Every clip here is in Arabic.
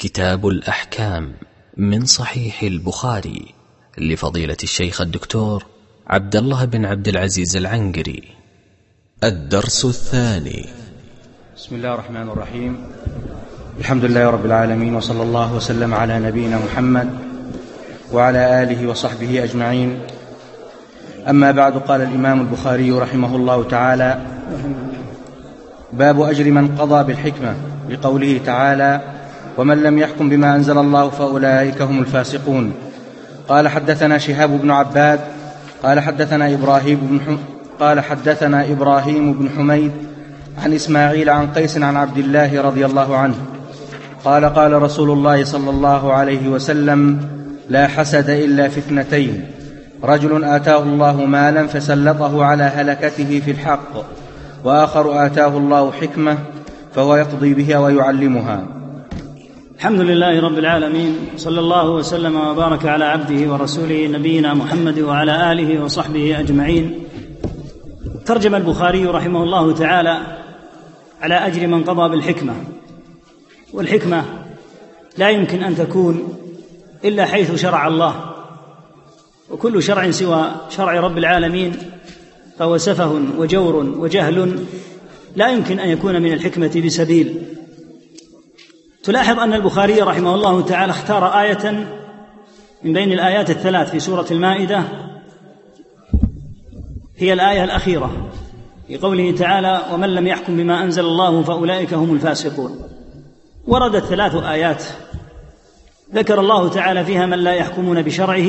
كتاب الأحكام من صحيح البخاري لفضيلة الشيخ الدكتور عبد الله بن عبد العزيز العنقري. الدرس الثاني. بسم الله الرحمن الرحيم. الحمد لله رب العالمين، وصلى الله وسلم على نبينا محمد وعلى آله وصحبه أجمعين. أما بعد، قال الإمام البخاري رحمه الله تعالى: باب أجر من قضى بالحكمة، لقوله تعالى: ومن لم يحكم بما أنزل الله فأولئك هم الفاسقون. قال: حدثنا شهاب بن عباد قال حدثنا إبراهيم بن حميد عن إسماعيل عن قيس عن عبد الله رضي الله عنه قال: قال رسول الله صلى الله عليه وسلم: لا حسد إلا في اثنتين: رجل آتاه الله مالا فسلطه على هلكته في الحق، وآخر آتاه الله حكمة فهو يقضي بها ويعلمها. الحمد لله رب العالمين، صلى الله وسلم وبارك على عبده ورسوله نبينا محمد وعلى آله وصحبه أجمعين. ترجم البخاري رحمه الله تعالى على أجر من قضى بالحكمة، والحكمة لا يمكن أن تكون إلا حيث شرع الله، وكل شرع سوى شرع رب العالمين فهو سفه وجور وجهل، لا يمكن أن يكون من الحكمة بسبيل. تلاحظ أن البخاري رحمه الله تعالى اختار آية من بين الآيات الثلاث في سورة المائدة، هي الآية الأخيرة في قوله تعالى: ومن لم يحكم بما أنزل الله فأولئك هم الفاسقون. وردت ثلاث آيات ذكر الله تعالى فيها من لا يحكمون بشرعه.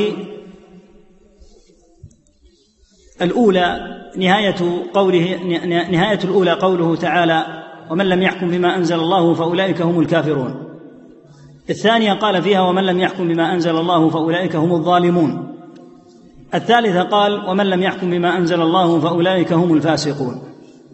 الأولى نهاية الأولى قوله تعالى: ومن لم يحكم بما أنزل الله فأولئك هم الكافرون. الثانية قال فيها: ومن لم يحكم بما أنزل الله فأولئك هم الظالمون. الثالثة قال: ومن لم يحكم بما أنزل الله فأولئك هم الفاسقون.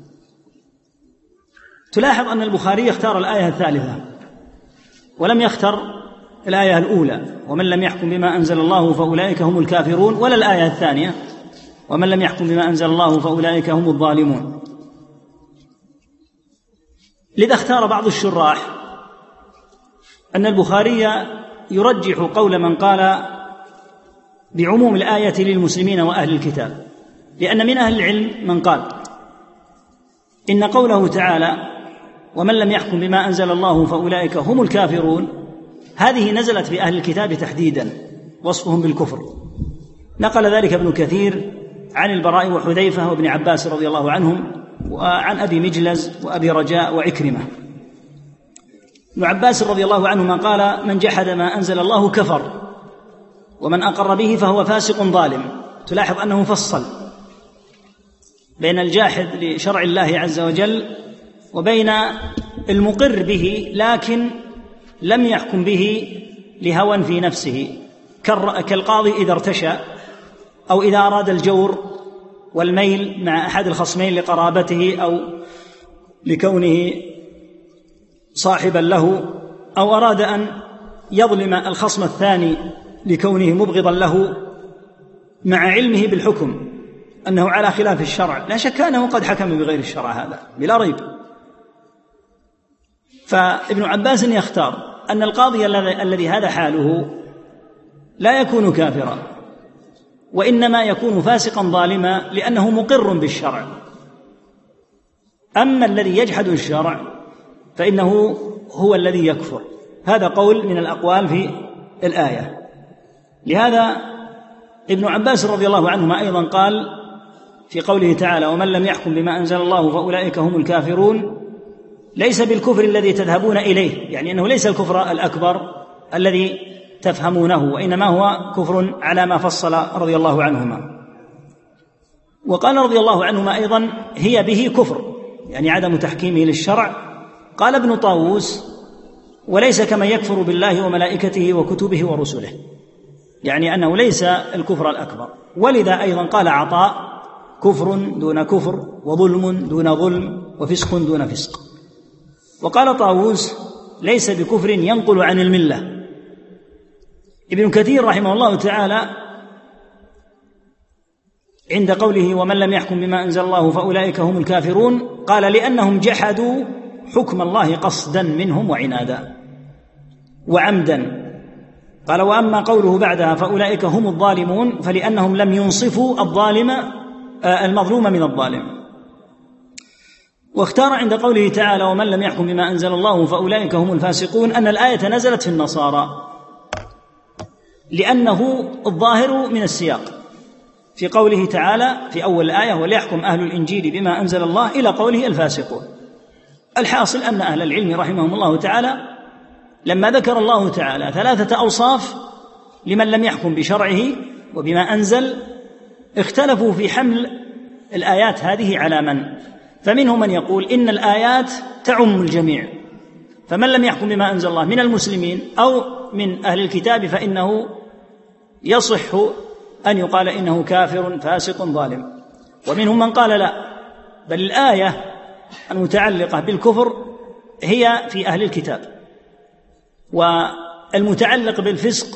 تلاحظ أن البخاري اختار الآية الثالثة ولم يختر الآية الأولى: ومن لم يحكم بما أنزل الله فأولئك هم الكافرون، ولا الآية الثانية: ومن لم يحكم بما أنزل الله فأولئك هم الظالمون. لذا اختار بعض الشراح أن البخاري يرجح قول من قال بعموم الآية للمسلمين وأهل الكتاب، لأن من أهل العلم من قال إن قوله تعالى: ومن لم يحكم بما أنزل الله فأولئك هم الكافرون، هذه نزلت بأهل الكتاب تحديدا، وصفهم بالكفر. نقل ذلك ابن كثير عن البراء وحذيفة وابن عباس رضي الله عنهم، وعن أبي مجلز وأبي رجاء وعكرمة. ابن عباس رضي الله عنهما قال: من جحد ما أنزل الله كفر، ومن أقر به فهو فاسق ظالم. تلاحظ أنه فصل بين الجاحد لشرع الله عز وجل وبين المقر به لكن لم يحكم به لهوى في نفسه، كالقاضي إذا ارتشى أو إذا أراد الجور والميل مع أحد الخصمين لقرابته أو لكونه صاحبا له، أو أراد أن يظلم الخصم الثاني لكونه مبغضا له مع علمه بالحكم أنه على خلاف الشرع، لا شك أنه قد حكم بغير الشرع، هذا بلا ريب. فابن عباس يختار أن القاضي الذي هذا حاله لا يكون كافرا، وإنما يكون فاسقا ظالما لأنه مقر بالشرع. أما الذي يجحد الشرع فإنه هو الذي يكفر. هذا قول من الأقوال في الآية. لهذا ابن عباس رضي الله عنهما أيضا قال في قوله تعالى: ومن لم يحكم بما أنزل الله فأولئك هم الكافرون، ليس بالكفر الذي تذهبون إليه، يعني أنه ليس الكفر الأكبر الذي تفهمونه، وإنما هو كفر على ما فصل رضي الله عنهما. وقال رضي الله عنهما أيضا: هي به كفر، يعني عدم تحكيمه للشرع. قال ابن طاووس: وليس كمن يكفر بالله وملائكته وكتبه ورسله، يعني أنه ليس الكفر الأكبر. ولذا أيضا قال عطاء: كفر دون كفر، وظلم دون ظلم، وفسق دون فسق. وقال طاووس: ليس بكفر ينقل عن الملة. ابن كثير رحمه الله تعالى عند قوله: ومن لم يحكم بما أنزل الله فأولئك هم الكافرون، قال: لأنهم جحدوا حكم الله قصدا منهم وعنادا. وعمدا. قال: وأما قوله بعدها فأولئك هم الظالمون، فلأنهم لم ينصفوا المظلوم من الظالم. واختار عند قوله تعالى: ومن لم يحكم بما أنزل الله فأولئك هم الفاسقون، أن الآية نزلت في النصارى، لأنه الظاهر من السياق في قوله تعالى في أول الآية: وليحكم أهل الإنجيل بما أنزل الله، إلى قوله الفاسقون. الحاصل أن أهل العلم رحمهم الله تعالى لما ذكر الله تعالى 3 أوصاف لمن لم يحكم بشرعه وبما أنزل، اختلفوا في حمل الآيات هذه على من، فمنهم من يقول إن الآيات تعم الجميع، فمن لم يحكم بما أنزل الله من المسلمين أو من أهل الكتاب فإنه يصح أن يقال إنه كافر فاسق ظالم. ومنهم من قال لا، بل الآية المتعلقة بالكفر هي في أهل الكتاب، والمتعلق بالفسق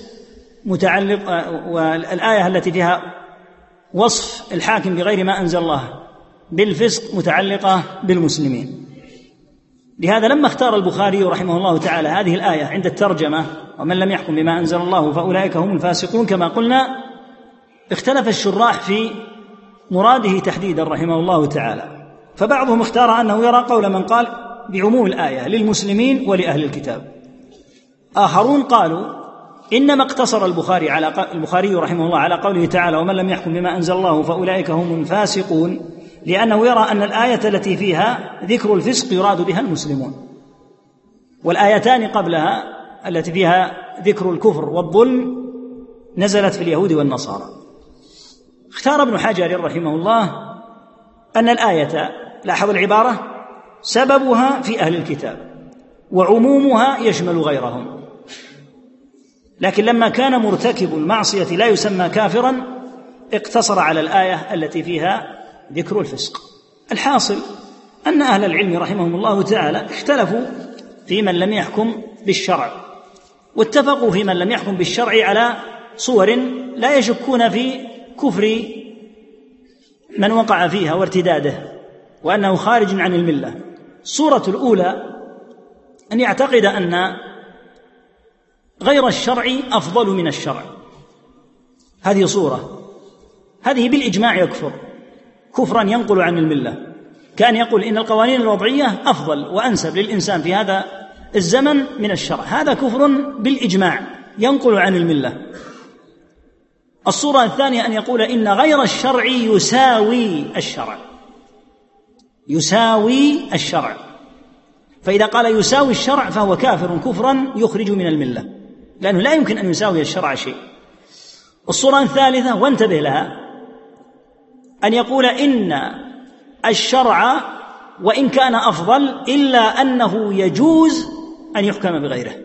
والآية التي فيها وصف الحاكم بغير ما أنزل الله بالفسق متعلقة بالمسلمين. لهذا لما اختار البخاري رحمه الله تعالى هذه الآية عند الترجمة: ومن لم يحكم بما أنزل الله فأولئك هم الفاسقون، كما قلنا اختلف الشراح في مراده تحديدا رحمه الله تعالى، فبعضهم اختار أنه يرى قول من قال بعموم الآية للمسلمين ولأهل الكتاب. آخرون قالوا إنما اقتصر البخاري رحمه الله على قوله تعالى: ومن لم يحكم بما أنزل الله فأولئك هم الفاسقون، لأنه يرى أن الآية التي فيها ذكر الفسق يراد بها المسلمون، والآيتان قبلها التي فيها ذكر الكفر والظلم نزلت في اليهود والنصارى. اختار ابن حجر رحمه الله أن الآية، لاحظ العبارة، سببها في أهل الكتاب وعمومها يشمل غيرهم، لكن لما كان مرتكب المعصية لا يسمى كافرا اقتصر على الآية التي فيها ذكر الفسق. الحاصل أن أهل العلم رحمهم الله تعالى اختلفوا في من لم يحكم بالشرع، واتفقوا في من لم يحكم بالشرع على صور لا يشكون في كفر من وقع فيها وارتداده، وأنه خارج عن الملة. الصورة الأولى أن يعتقد أن غير الشرع أفضل من الشرع، هذه صورة، هذه بالإجماع يكفر كفرا ينقل عن الملة، كان يقول إن القوانين الوضعية أفضل وأنسب للإنسان في هذا الزمن من الشرع، هذا كفر بالإجماع ينقل عن الملة. الصورة الثانية أن يقول إن غير الشرع يساوي الشرع، فإذا قال يساوي الشرع فهو كافر كفرا يخرج من الملة، لأنه لا يمكن أن يساوي الشرع شيء. الصورة الثالثة، وانتبه لها، أن يقول إن الشرع وإن كان أفضل إلا أنه يجوز أن يحكم بغيره.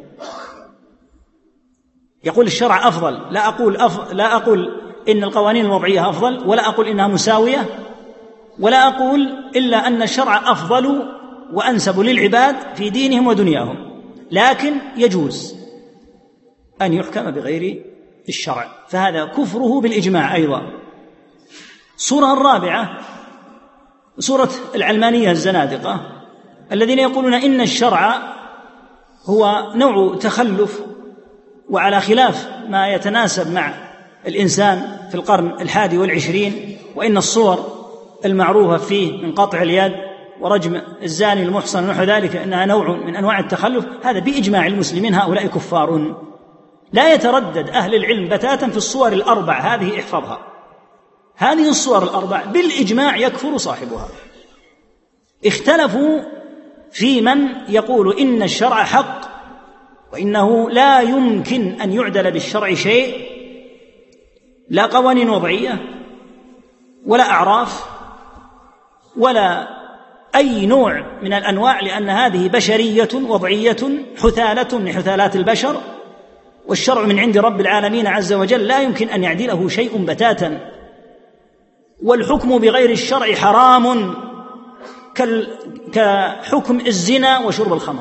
يقول الشرع أفضل، لا أقول إن القوانين الوضعية أفضل، ولا أقول إنها مساوية، ولا أقول إلا أن الشرع أفضل وأنسب للعباد في دينهم ودنياهم، لكن يجوز أن يحكم بغير الشرع، فهذا كفره بالإجماع أيضا. الصورة الرابعة صورة العلمانية الزنادقة الذين يقولون إن الشرع هو نوع تخلف وعلى خلاف ما يتناسب مع الإنسان في القرن 21، وإن الصور المعروفة فيه من قطع اليد ورجم الزاني المحصن ونحو ذلك إنها نوع من أنواع التخلف، هذا بإجماع المسلمين هؤلاء كفار. لا يتردد أهل العلم بتاتا في الصور الأربع هذه، احفظها، هذه الصور الأربع بالإجماع يكفر صاحبها. اختلفوا في من يقول إن الشرع حق وإنه لا يمكن أن يعدل بالشرع شيء، لا قوانين وضعية ولا أعراف ولا أي نوع من الأنواع، لأن هذه بشرية وضعية حثالة من حثالات البشر، والشرع من عند رب العالمين عز وجل لا يمكن أن يعدله شيء بتاتا، والحكم بغير الشرع حرام كحكم الزنا وشرب الخمر.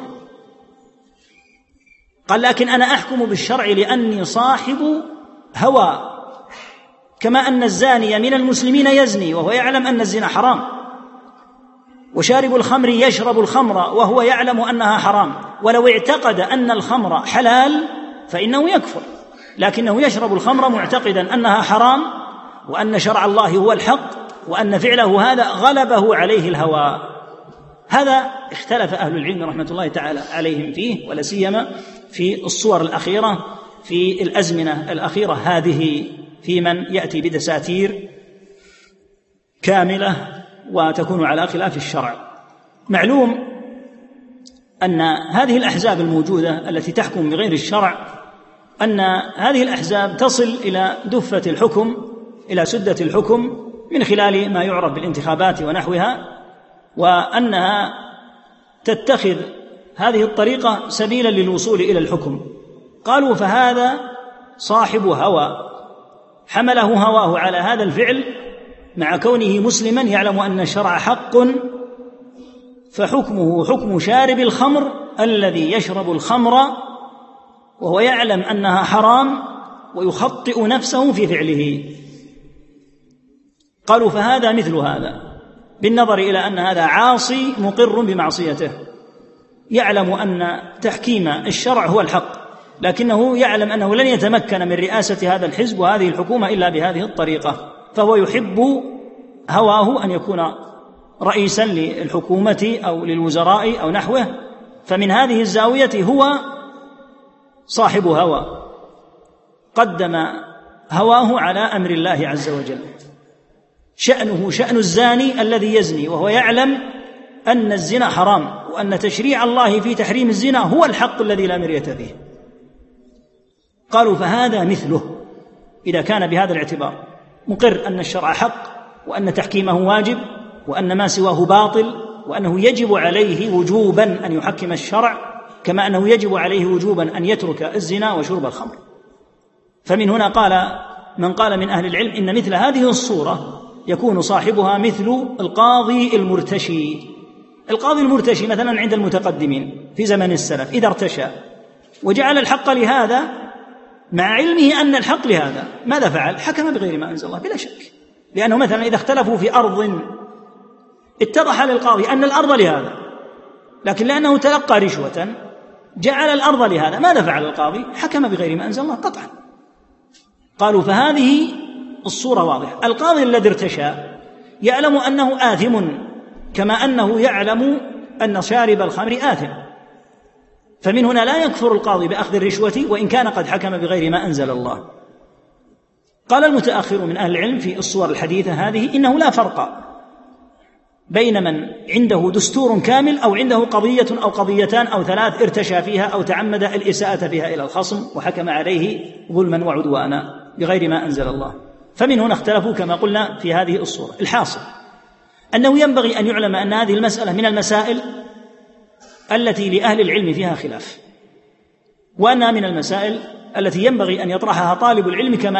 قال لكن أنا أحكم بالشرع لأني صاحب هوى، كما أن الزاني من المسلمين يزني وهو يعلم أن الزنا حرام، وشارب الخمر يشرب الخمر وهو يعلم أنها حرام، ولو اعتقد أن الخمر حلال فإنه يكفر، لكنه يشرب الخمر معتقدا أنها حرام وأن شرع الله هو الحق وأن فعله هذا غلبه عليه الهوى. هذا اختلف أهل العلم رحمة الله تعالى عليهم فيه، ولا سيما في الصور الأخيرة في الأزمنة الأخيرة هذه، في من يأتي بدساتير كاملة وتكون على خلاف الشرع. معلوم أن هذه الأحزاب الموجودة التي تحكم بغير الشرع، أن هذه الأحزاب تصل إلى دفة الحكم، إلى سدة الحكم من خلال ما يعرف بالانتخابات ونحوها، وأنها تتخذ هذه الطريقة سبيلا للوصول إلى الحكم. قالوا فهذا صاحب هوى حمله هواه على هذا الفعل، مع كونه مسلما يعلم أن الشرع حق، فحكمه حكم شارب الخمر الذي يشرب الخمر وهو يعلم أنها حرام ويخطئ نفسه في فعله. قالوا فهذا مثل هذا، بالنظر إلى أن هذا عاصي مقر بمعصيته، يعلم أن تحكيم الشرع هو الحق، لكنه يعلم أنه لن يتمكن من رئاسة هذا الحزب وهذه الحكومة إلا بهذه الطريقة، فهو يحب هواه أن يكون رئيسا للحكومة أو للوزراء أو نحوه، فمن هذه الزاوية هو صاحب هوى، قدم هواه على أمر الله عز وجل. شأنه شأن الزاني الذي يزني وهو يعلم أن الزنا حرام وأن تشريع الله في تحريم الزنا هو الحق الذي لا مرية فيه. قالوا فهذا مثله إذا كان بهذا الاعتبار مقر أن الشرع حق وأن تحكيمه واجب وأن ما سواه باطل، وأنه يجب عليه وجوبا أن يحكم الشرع، كما أنه يجب عليه وجوبا أن يترك الزنا وشرب الخمر. فمن هنا قال من قال من أهل العلم إن مثل هذه الصورة يكون صاحبها مثل القاضي المرتشي. القاضي المرتشي مثلا عند المتقدمين في زمن السلف إذا ارتشى وجعل الحق لهذا مع علمه أن الحق لهذا، ماذا فعل؟ حكم بغير ما أنزل الله بلا شك، لأنه مثلا إذا اختلفوا في أرض اتضح للقاضي أن الأرض لهذا، لكن لأنه تلقى رشوة جعل الأرض لهذا، ماذا فعل القاضي؟ حكم بغير ما أنزل الله قطعا. قالوا فهذه الصورة واضحة. القاضي الذي ارتشى يعلم أنه آثم كما أنه يعلم أن شارب الخمر آثم، فمن هنا لا يكفر القاضي بأخذ الرشوة وإن كان قد حكم بغير ما أنزل الله. قال المتأخر من أهل العلم في الصور الحديثة هذه إنه لا فرق بين من عنده دستور كامل أو عنده قضية أو قضيتان أو ثلاث ارتشى فيها أو تعمد الإساءة فيها إلى الخصم وحكم عليه ظلما وعدوانا بغير ما أنزل الله. فمن هنا اختلفوا كما قلنا في هذه الصورة. الحاصل أنه ينبغي أن يعلم أن هذه المسألة من المسائل التي لأهل العلم فيها خلاف، وأنها من المسائل التي ينبغي أن يطرحها طالب العلم كما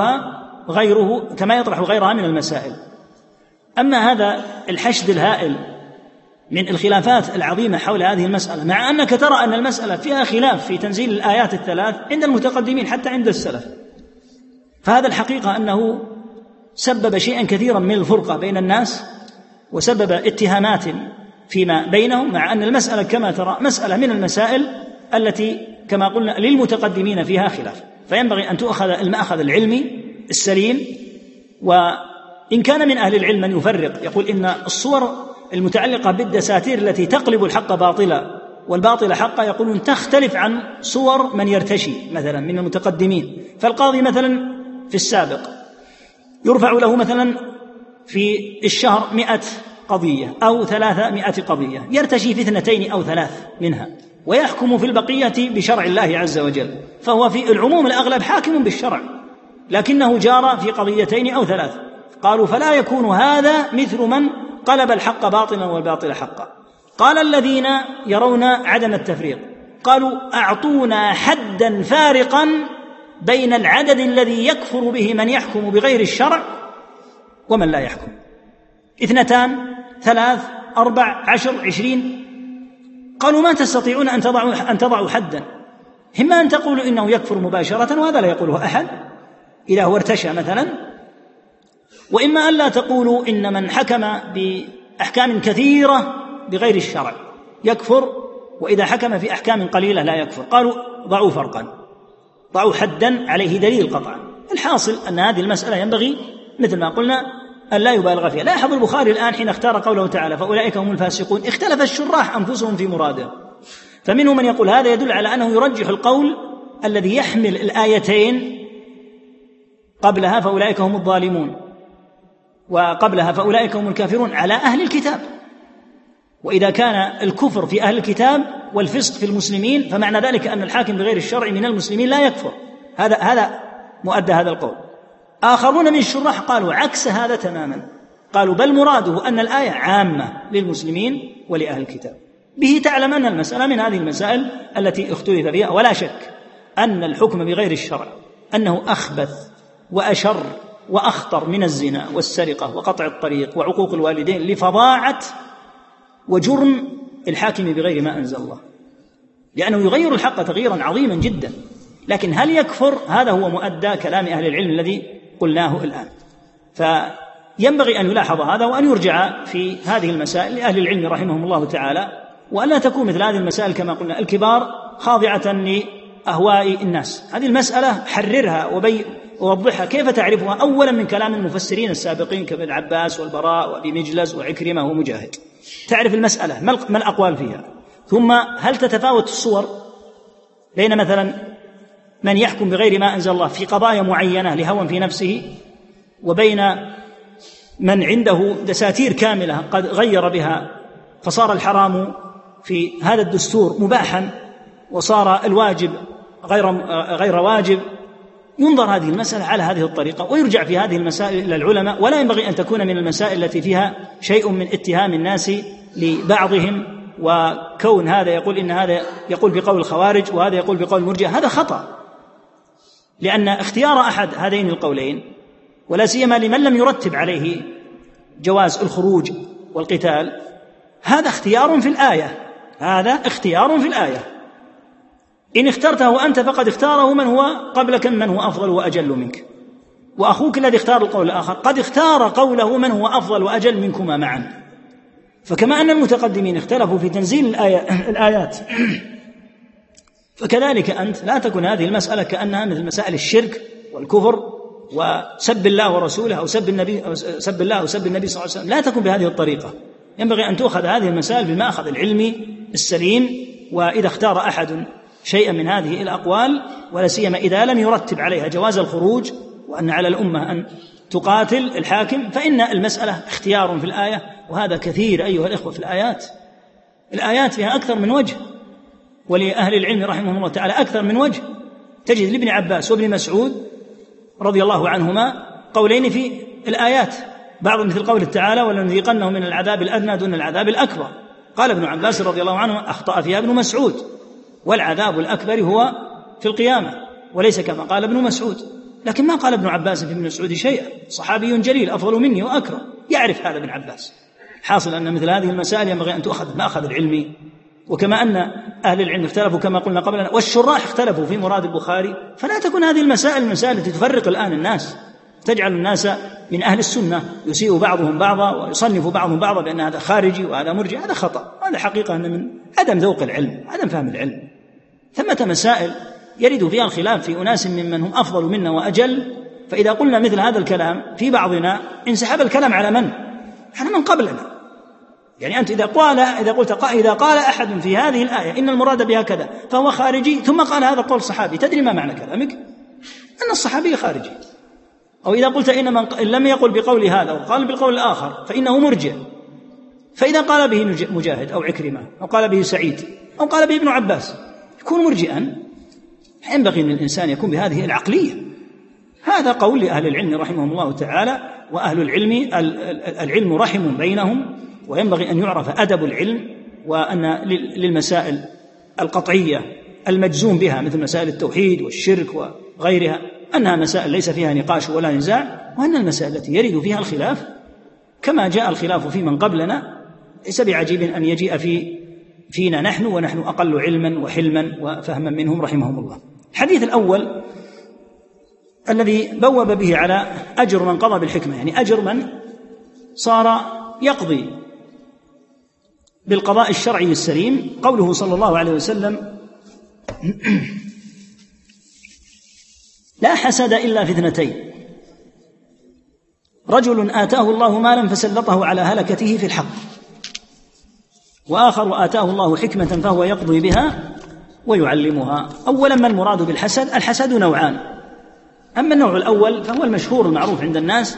يطرح غيرها من المسائل. أما هذا الحشد الهائل من الخلافات العظيمة حول هذه المسألة، مع أنك ترى أن المسألة فيها خلاف في تنزيل الآيات الثلاث عند المتقدمين حتى عند السلف، فهذا الحقيقة أنه سبب شيئا كثيرا من الفرقة بين الناس وسبب اتهامات فيما بينهم، مع أن المسألة كما ترى مسألة من المسائل التي كما قلنا للمتقدمين فيها خلاف، فينبغي أن تؤخذ المأخذ العلمي السليم. وإن كان من أهل العلم من يفرق يقول إن الصور المتعلقة بالدساتير التي تقلب الحق باطلا والباطل حقا يقولون تختلف عن صور من يرتشي مثلا من المتقدمين. فالقاضي مثلا في السابق يرفع له مثلا في الشهر 100 قضية أو 300 قضية، يرتشي في 2 أو 3 منها ويحكم في البقية بشرع الله عز وجل، فهو في العموم الأغلب حاكم بالشرع، لكنه جار في 2 أو 3. قالوا فلا يكون هذا مثل من قلب الحق باطلا والباطل حقا. قال الذين يرون عدم التفريق قالوا أعطونا حدا فارقا بين العدد الذي يكفر به من يحكم بغير الشرع ومن لا يحكم، 2 3 4 10 20. قالوا ما تستطيعون أن تضعوا حدا، إما أن تقولوا إنه يكفر مباشرة وهذا لا يقوله أحد إذا هو ارتشى مثلا، وإما أن لا تقولوا إن من حكم بأحكام كثيرة بغير الشرع يكفر وإذا حكم في أحكام قليلة لا يكفر. قالوا ضعوا فرقا، ضعوا حدا عليه دليل قطعا. الحاصل أن هذه المسألة ينبغي مثل ما قلنا أن لا يبالغ فيها. لاحظوا البخاري الآن حين اختار قوله تعالى فأولئك هم الفاسقون، اختلف الشراح أنفسهم في مراده، فمنهم من يقول هذا يدل على أنه يرجح القول الذي يحمل الآيتين قبلها فأولئك هم الظالمون وقبلها فأولئك هم الكافرون على أهل الكتاب. وإذا كان الكفر في أهل الكتاب والفسق في المسلمين فمعنى ذلك أن الحاكم بغير الشرع من المسلمين لا يكفر. هذا مؤدى هذا القول. آخرون من الشراح قالوا عكس هذا تماما، قالوا بل مراده أن الآية عامة للمسلمين ولأهل الكتاب. به تعلم أن المسألة من هذه المسائل التي اختلف بها، ولا شك أن الحكم بغير الشرع أنه أخبث وأشر وأخطر من الزنا والسرقة وقطع الطريق وعقوق الوالدين لفظاعة وجرم الحاكم بغير ما أنزل الله، لأنه يغير الحق تغييرا عظيما جدا. لكن هل يكفر؟ هذا هو مؤدى كلام أهل العلم الذي قلناه الآن. فينبغي أن يلاحظ هذا وأن يرجع في هذه المسائل لأهل العلم رحمهم الله تعالى، وأن لا تكون مثل هذه المسائل كما قلنا الكبار خاضعة لأهواء الناس. هذه المسألة حررها ووضحها كيف تعرفها، أولا من كلام المفسرين السابقين كابن عباس والبراء وأبي مجلس وعكرمة ومجاهد، تعرف المسألة ما الأقوال فيها. ثم هل تتفاوت الصور بين مثلا من يحكم بغير ما أنزل الله في قضايا معينة لهوى في نفسه، وبين من عنده دساتير كاملة قد غير بها فصار الحرام في هذا الدستور مباحا وصار الواجب غير واجب. ينظر هذه المسألة على هذه الطريقة ويرجع في هذه المسائل إلى العلماء، ولا ينبغي أن تكون من المسائل التي فيها شيء من اتهام الناس لبعضهم، وكون هذا يقول إن هذا يقول بقول الخوارج وهذا يقول بقول المرجئة، هذا خطأ. لأن اختيار أحد هذين القولين ولا سيما لمن لم يرتب عليه جواز الخروج والقتال هذا اختيار في الآية، هذا اختيار في الآية. إن اخترته أنت فقد اختاره من هو قبلك من هو أفضل وأجل منك، وأخوك الذي اختار القول الآخر قد اختار قوله من هو أفضل وأجل منكما معا. فكما أن المتقدمين اختلفوا في تنزيل الآيات فكذلك أنت لا تكون هذه المسألة كأنها مثل مسائل الشرك والكفر وسب الله ورسوله أو سب الله أو سب النبي صلى الله عليه وسلم، لا تكون بهذه الطريقة. ينبغي أن تؤخذ هذه المسائل بالمأخذ العلمي السليم، وإذا اختار أحد شيئا من هذه الأقوال ولا سيما إذا لم يرتب عليها جواز الخروج وأن على الأمة أن تقاتل الحاكم فإن المسألة اختيار في الآية. وهذا كثير أيها الإخوة في الآيات فيها أكثر من وجه، ولأهل العلم رحمهم الله تعالى أكثر من وجه. تجد لابن عباس وابن مسعود رضي الله عنهما قولين في الآيات، بعض مثل قول تعالى ولنذيقنهم من العذاب الأدنى دون العذاب الأكبر. قال ابن عباس رضي الله عنه أخطأ فيها ابن مسعود، والعذاب الأكبر هو في القيامة وليس كما قال ابن مسعود. لكن ما قال ابن عباس في ابن مسعود شيئا، صحابي جليل أفضل مني وأكرم، يعرف هذا ابن عباس. حاصل أن مثل هذه المسائل ينبغي أن تؤخذ مأخذ العلمي. وكما أن أهل العلم اختلفوا كما قلنا قبلنا والشراح اختلفوا في مراد البخاري، فلا تكون هذه المسائل التي تفرق الآن الناس، تجعل الناس من أهل السنة يسيء بعضهم بعضا ويصنف بعضهم بعضا بأن هذا خارجي وهذا مرجئ. هذا خطأ، هذا حقيقة أن من عدم ذوق العلم، عدم فهم العلم. ثمة مسائل يرد فيها الخلاف في أناس ممن هم أفضل منا وأجل، فإذا قلنا مثل هذا الكلام في بعضنا انسحب الكلام على من قبلنا. يعني أنت إذا قال أحد في هذه الآية إن المراد بها كذا فهو خارجي، ثم قال هذا قول صحابي، تدري ما معنى كلامك؟ أن الصحابي خارجي. أو إذا قلت إن من لم يقل بقول هذا وقال بالقول الآخر فإنه مرجئ، فإذا قال به مجاهد أو عكرمة أو قال به سعيد أو قال به ابن عباس يكون مرجئا. ينبغي أن الإنسان يكون بهذه العقلية. هذا قول لأهل العلم رحمهم الله تعالى. وأهل العلم رحم بينهم، وينبغي أن يعرف أدب العلم، وأن للمسائل القطعية المجزوم بها مثل مسائل التوحيد والشرك وغيرها أنها مسائل ليس فيها نقاش ولا نزاع، وأن المسائل التي يرد فيها الخلاف كما جاء الخلاف في من قبلنا ليس بعجيب أن يجيء فينا نحن ونحن أقل علما وحلما وفهما منهم رحمهم الله. الحديث الأول الذي بوب به على أجر من قضى بالحكمة، يعني أجر من صار يقضي بالقضاء الشرعي السليم قوله صلى الله عليه وسلم: لا حسد إلا في اثنتين: رجل آتاه الله مالا فسلطه على هلكته في الحق، وآخر آتاه الله حكمة فهو يقضي بها ويعلمها. أولا، ما المراد بالحسد؟ الحسد نوعان: أما النوع الأول فهو المشهور المعروف عند الناس،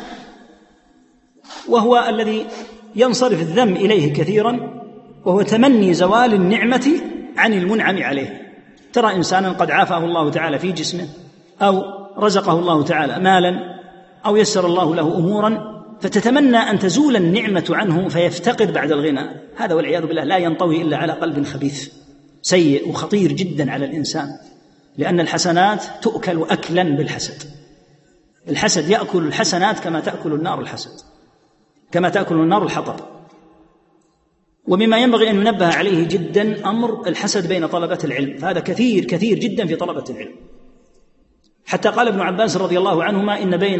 وهو الذي ينصرف الذم إليه كثيرا، وهو تمني زوال النعمة عن المنعم عليه. ترى إنسانا قد عافاه الله تعالى في جسمه، أو رزقه الله تعالى مالا، أو يسر الله له أمورا، فتتمنى أن تزول النعمة عنه فيفتقر بعد الغنى. هذا والعياذ بالله لا ينطوي إلا على قلب خبيث سيء وخطير جدا على الإنسان، لأن الحسنات تؤكل أكلا بالحسد. الحسد يأكل الحسنات كما تأكل النار الحسد، كما تأكل النار الحطب. ومما ينبغي أن ينبه عليه جدا أمر الحسد بين طلبة العلم، فهذا كثير كثير جدا في طلبة العلم. حتى قال ابن عباس رضي الله عنهما: إن بين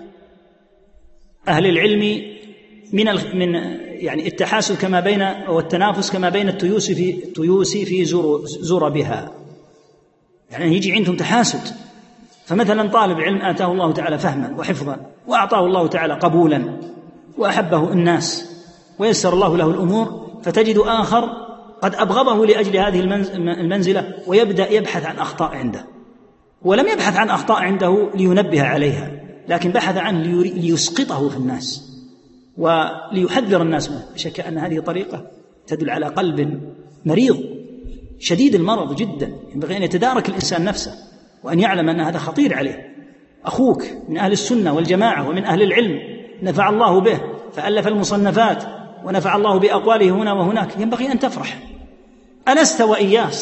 أهل العلم من يعني التحاسد كما بين، والتنافس كما بين التيوس في زربها. يعني يجي عندهم تحاسد. فمثلا طالب علم آتاه الله تعالى فهما وحفظا، وأعطاه الله تعالى قبولا، وأحبه الناس، ويسر الله له الأمور، فتجد آخر قد أبغضه لأجل هذه المنزلة، ويبدأ يبحث عن أخطاء عنده. ولم يبحث عن أخطاء عنده لينبه عليها، لكن بحث عنه ليسقطه في الناس وليحذر الناس منه. شك أن هذه طريقة تدل على قلب مريض شديد المرض جدا. ينبغي أن يتدارك الإنسان نفسه، وأن يعلم أن هذا خطير عليه. أخوك من أهل السنة والجماعة ومن أهل العلم نفع الله به، فألف المصنفات ونفع الله بأقواله هنا وهناك، ينبغي أن تفرح. ألست وإياه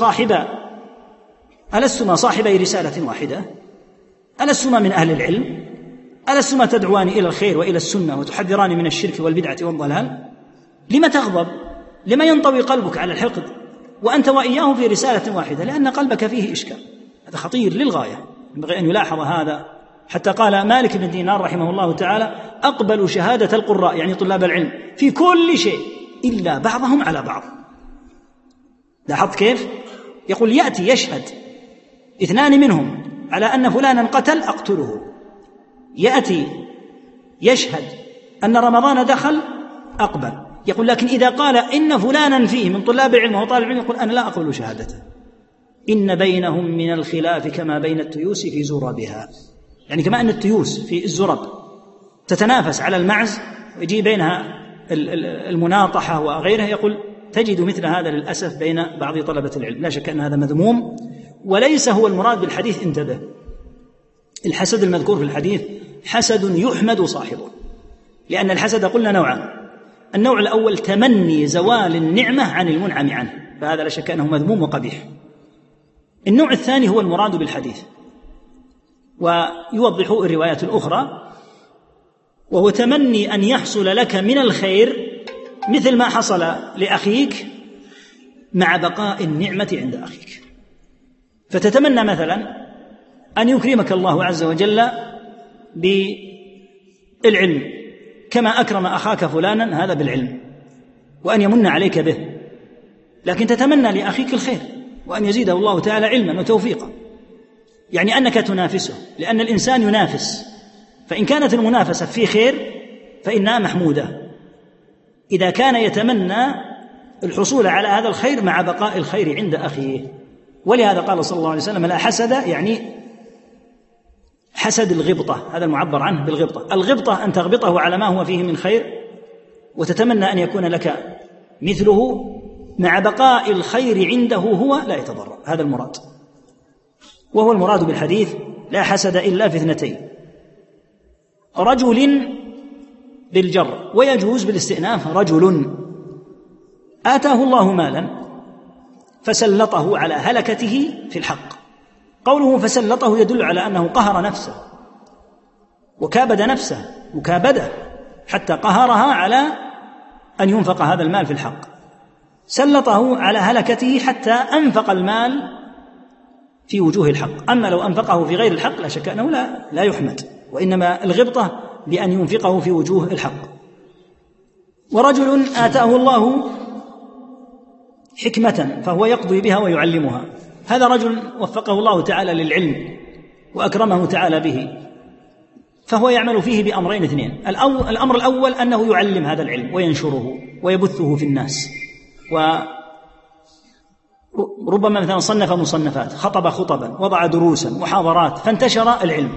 ألستما صاحبي رسالة واحدة؟ ألستما من أهل العلم؟ ألستما تدعوان إلى الخير وإلى السنة وتحذران من الشرك والبدعة والضلال؟ لما تغضب؟ لما ينطوي قلبك على الحقد وأنت وإياه في رسالة واحدة؟ لأن قلبك فيه إشكال. هذا خطير للغاية، ينبغي أن يلاحظ هذا. حتى قال مالك بن دينار رحمه الله تعالى: أقبلوا شهادة القراء، يعني طلاب العلم، في كل شيء إلا بعضهم على بعض. لاحظت كيف؟ يقول: يأتي يشهد اثنان منهم على أن فلانا قتل أقتله، يأتي يشهد أن رمضان دخل أقبل. يقول: لكن إذا قال إن فلانا فيه من طلاب العلم وهو طالب العلم، يقول: أنا لا أقبل شهادته. إن بينهم من الخلاف كما بين التيوس في زربها، يعني كما أن التيوس في الزرب تتنافس على المعز ويجي بينها المناطحة وغيرها، يقول تجد مثل هذا للأسف بين بعض طلبة العلم. لا شك أن هذا مذموم، وليس هو المراد بالحديث. انتبه، الحسد المذكور في الحديث حسد يحمد صاحبه، لأن الحسد قلنا نوعان: النوع الأول تمني زوال النعمة عن المنعم عنه، فهذا لا شك أنه مذموم وقبيح. النوع الثاني هو المراد بالحديث، ويوضح الروايات الأخرى، وهو تمني أن يحصل لك من الخير مثل ما حصل لأخيك مع بقاء النعمة عند أخيك. فتتمنى مثلا أن يكرمك الله عز وجل بالعلم كما أكرم أخاك فلانا هذا بالعلم، وأن يمن عليك به، لكن تتمنى لأخيك الخير وأن يزيده الله تعالى علما وتوفيقا، يعني أنك تنافسه، لأن الإنسان ينافس، فإن كانت المنافسة في خير فإنها محمودة إذا كان يتمنى الحصول على هذا الخير مع بقاء الخير عند أخيه. ولهذا قال صلى الله عليه وسلم: لا حسد، يعني حسد الغبطة، هذا المعبر عنه بالغبطة. الغبطة أن تغبطه على ما هو فيه من خير وتتمنى أن يكون لك مثله مع بقاء الخير عنده هو لا يتضرر، هذا المراد. وهو المراد بالحديث: لا حسد إلا في اثنتين: رجل بالجر، ويجوز بالاستئناف: رجل آتاه الله مالا فسلطه على هلكته في الحق. قوله فسلطه يدل على أنه قهر نفسه وكابد نفسه مكابدة حتى قهرها على أن ينفق هذا المال في الحق. سلطه على هلكته حتى أنفق المال في وجوه الحق. أما لو أنفقه في غير الحق لا شك أنه لا يحمد، وإنما الغبطة بأن ينفقه في وجوه الحق. ورجل آتاه الله حكمة فهو يقضي بها ويعلمها. هذا رجل وفقه الله تعالى للعلم وأكرمه تعالى به، فهو يعمل فيه بأمرين اثنين. الأمر الأول أنه يعلم هذا العلم وينشره ويبثه في الناس، وربما مثلا صنف مصنفات، خطب خطبا، وضع دروسا، محاضرات، فانتشر العلم.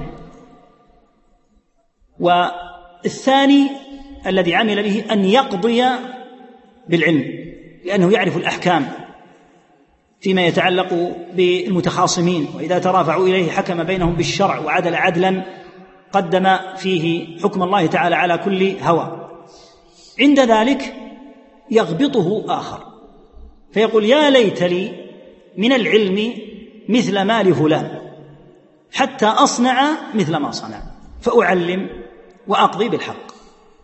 والثاني الذي عمل به أن يقضي بالعلم، لأنه يعرف الأحكام فيما يتعلق بالمتخاصمين، وإذا ترافعوا إليه حكم بينهم بالشرع وعدل عدلا قدم فيه حكم الله تعالى على كل هوى. عند ذلك يغبطه آخر فيقول: يا ليت لي من العلم مثل ما لفلان حتى أصنع مثل ما صنع فأعلم وأقضي بالحق.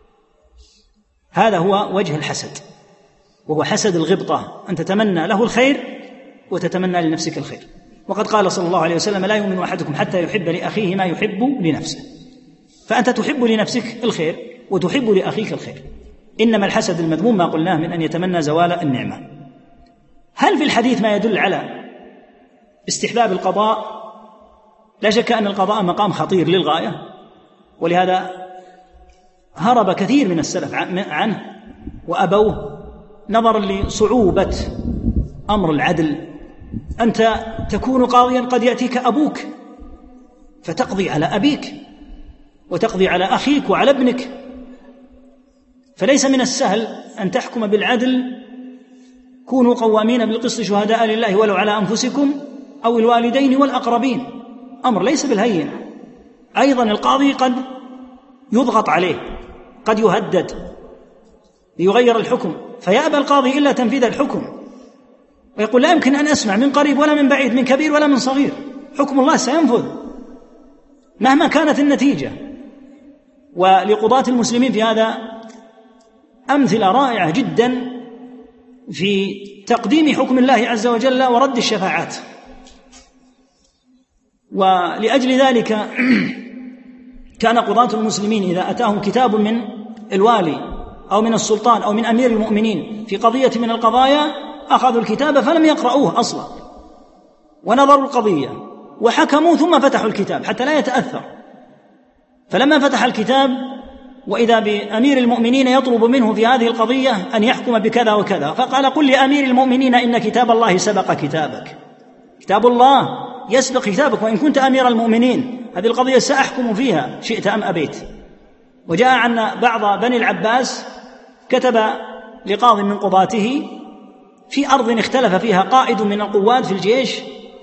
هذا هو وجه الحسد، وهو حسد الغبطة، أن تتمنى له الخير وتتمنى لنفسك الخير. وقد قال صلى الله عليه وسلم: لا يؤمن أحدكم حتى يحب لأخيه ما يحب لنفسه. فأنت تحب لنفسك الخير وتحب لأخيك الخير. إنما الحسد المذموم ما قلناه من أن يتمنى زوال النعمة. هل في الحديث ما يدل على استحباب القضاء؟ لا شك أن القضاء مقام خطير للغاية، ولهذا هرب كثير من السلف عنه وأبوه نظرا لصعوبة أمر العدل. أنت تكون قاضيا قد يأتيك أبوك فتقضي على أبيك وتقضي على أخيك وعلى ابنك، فليس من السهل أن تحكم بالعدل. كونوا قوامين بالقسط شهداء لله ولو على أنفسكم أو الوالدين والأقربين. أمر ليس بالهين. أيضا القاضي قد يضغط عليه، قد يهدد ليغير الحكم، فيأبى القاضي إلا تنفيذ الحكم ويقول: لا يمكن أن أسمع من قريب ولا من بعيد، من كبير ولا من صغير، حكم الله سينفذ مهما كانت النتيجة. ولقضاة المسلمين في هذا أمثلة رائعة جدا في تقديم حكم الله عز وجل ورد الشفاعات. ولأجل ذلك كان قضاة المسلمين إذا أتاهم كتاب من الوالي أو من السلطان أو من أمير المؤمنين في قضية من القضايا أخذوا الكتاب فلم يقرؤوه أصلا، ونظروا القضية وحكموا ثم فتحوا الكتاب حتى لا يتأثر. فلما فتح الكتاب وإذا بأمير المؤمنين يطلب منه في هذه القضية أن يحكم بكذا وكذا، فقال: قل لأمير المؤمنين إن كتاب الله سبق كتابك. كتاب الله يسبق كتابك، وإن كنت أمير المؤمنين هذه القضية سأحكم فيها شئت أم أبيت. وجاء عن بعض بني العباس كتب لقاض من قضاته في أرض اختلف فيها قائد من القواد في الجيش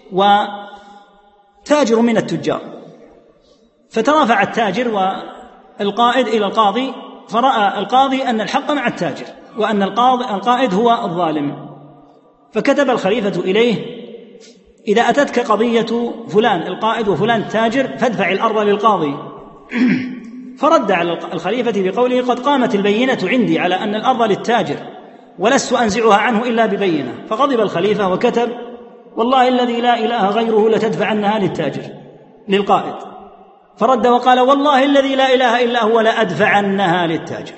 وتاجر من التجار، فترافع التاجر والقائد إلى القاضي، فرأى القاضي أن الحق مع التاجر وأن القائد هو الظالم، فكتب الخليفة إليه: إذا أتتك قضية فلان القائد وفلان التاجر فادفع الأرض للقاضي. فرد على الخليفة بقوله: قد قامت البينة عندي على أن الأرض للتاجر ولست أنزعها عنه إلا ببينة. فغضب الخليفة وكتب: والله الذي لا إله غيره لتدفعنها للتاجر للقائد. فرد وقال: والله الذي لا إله إلا هو لأدفعنها للتاجر.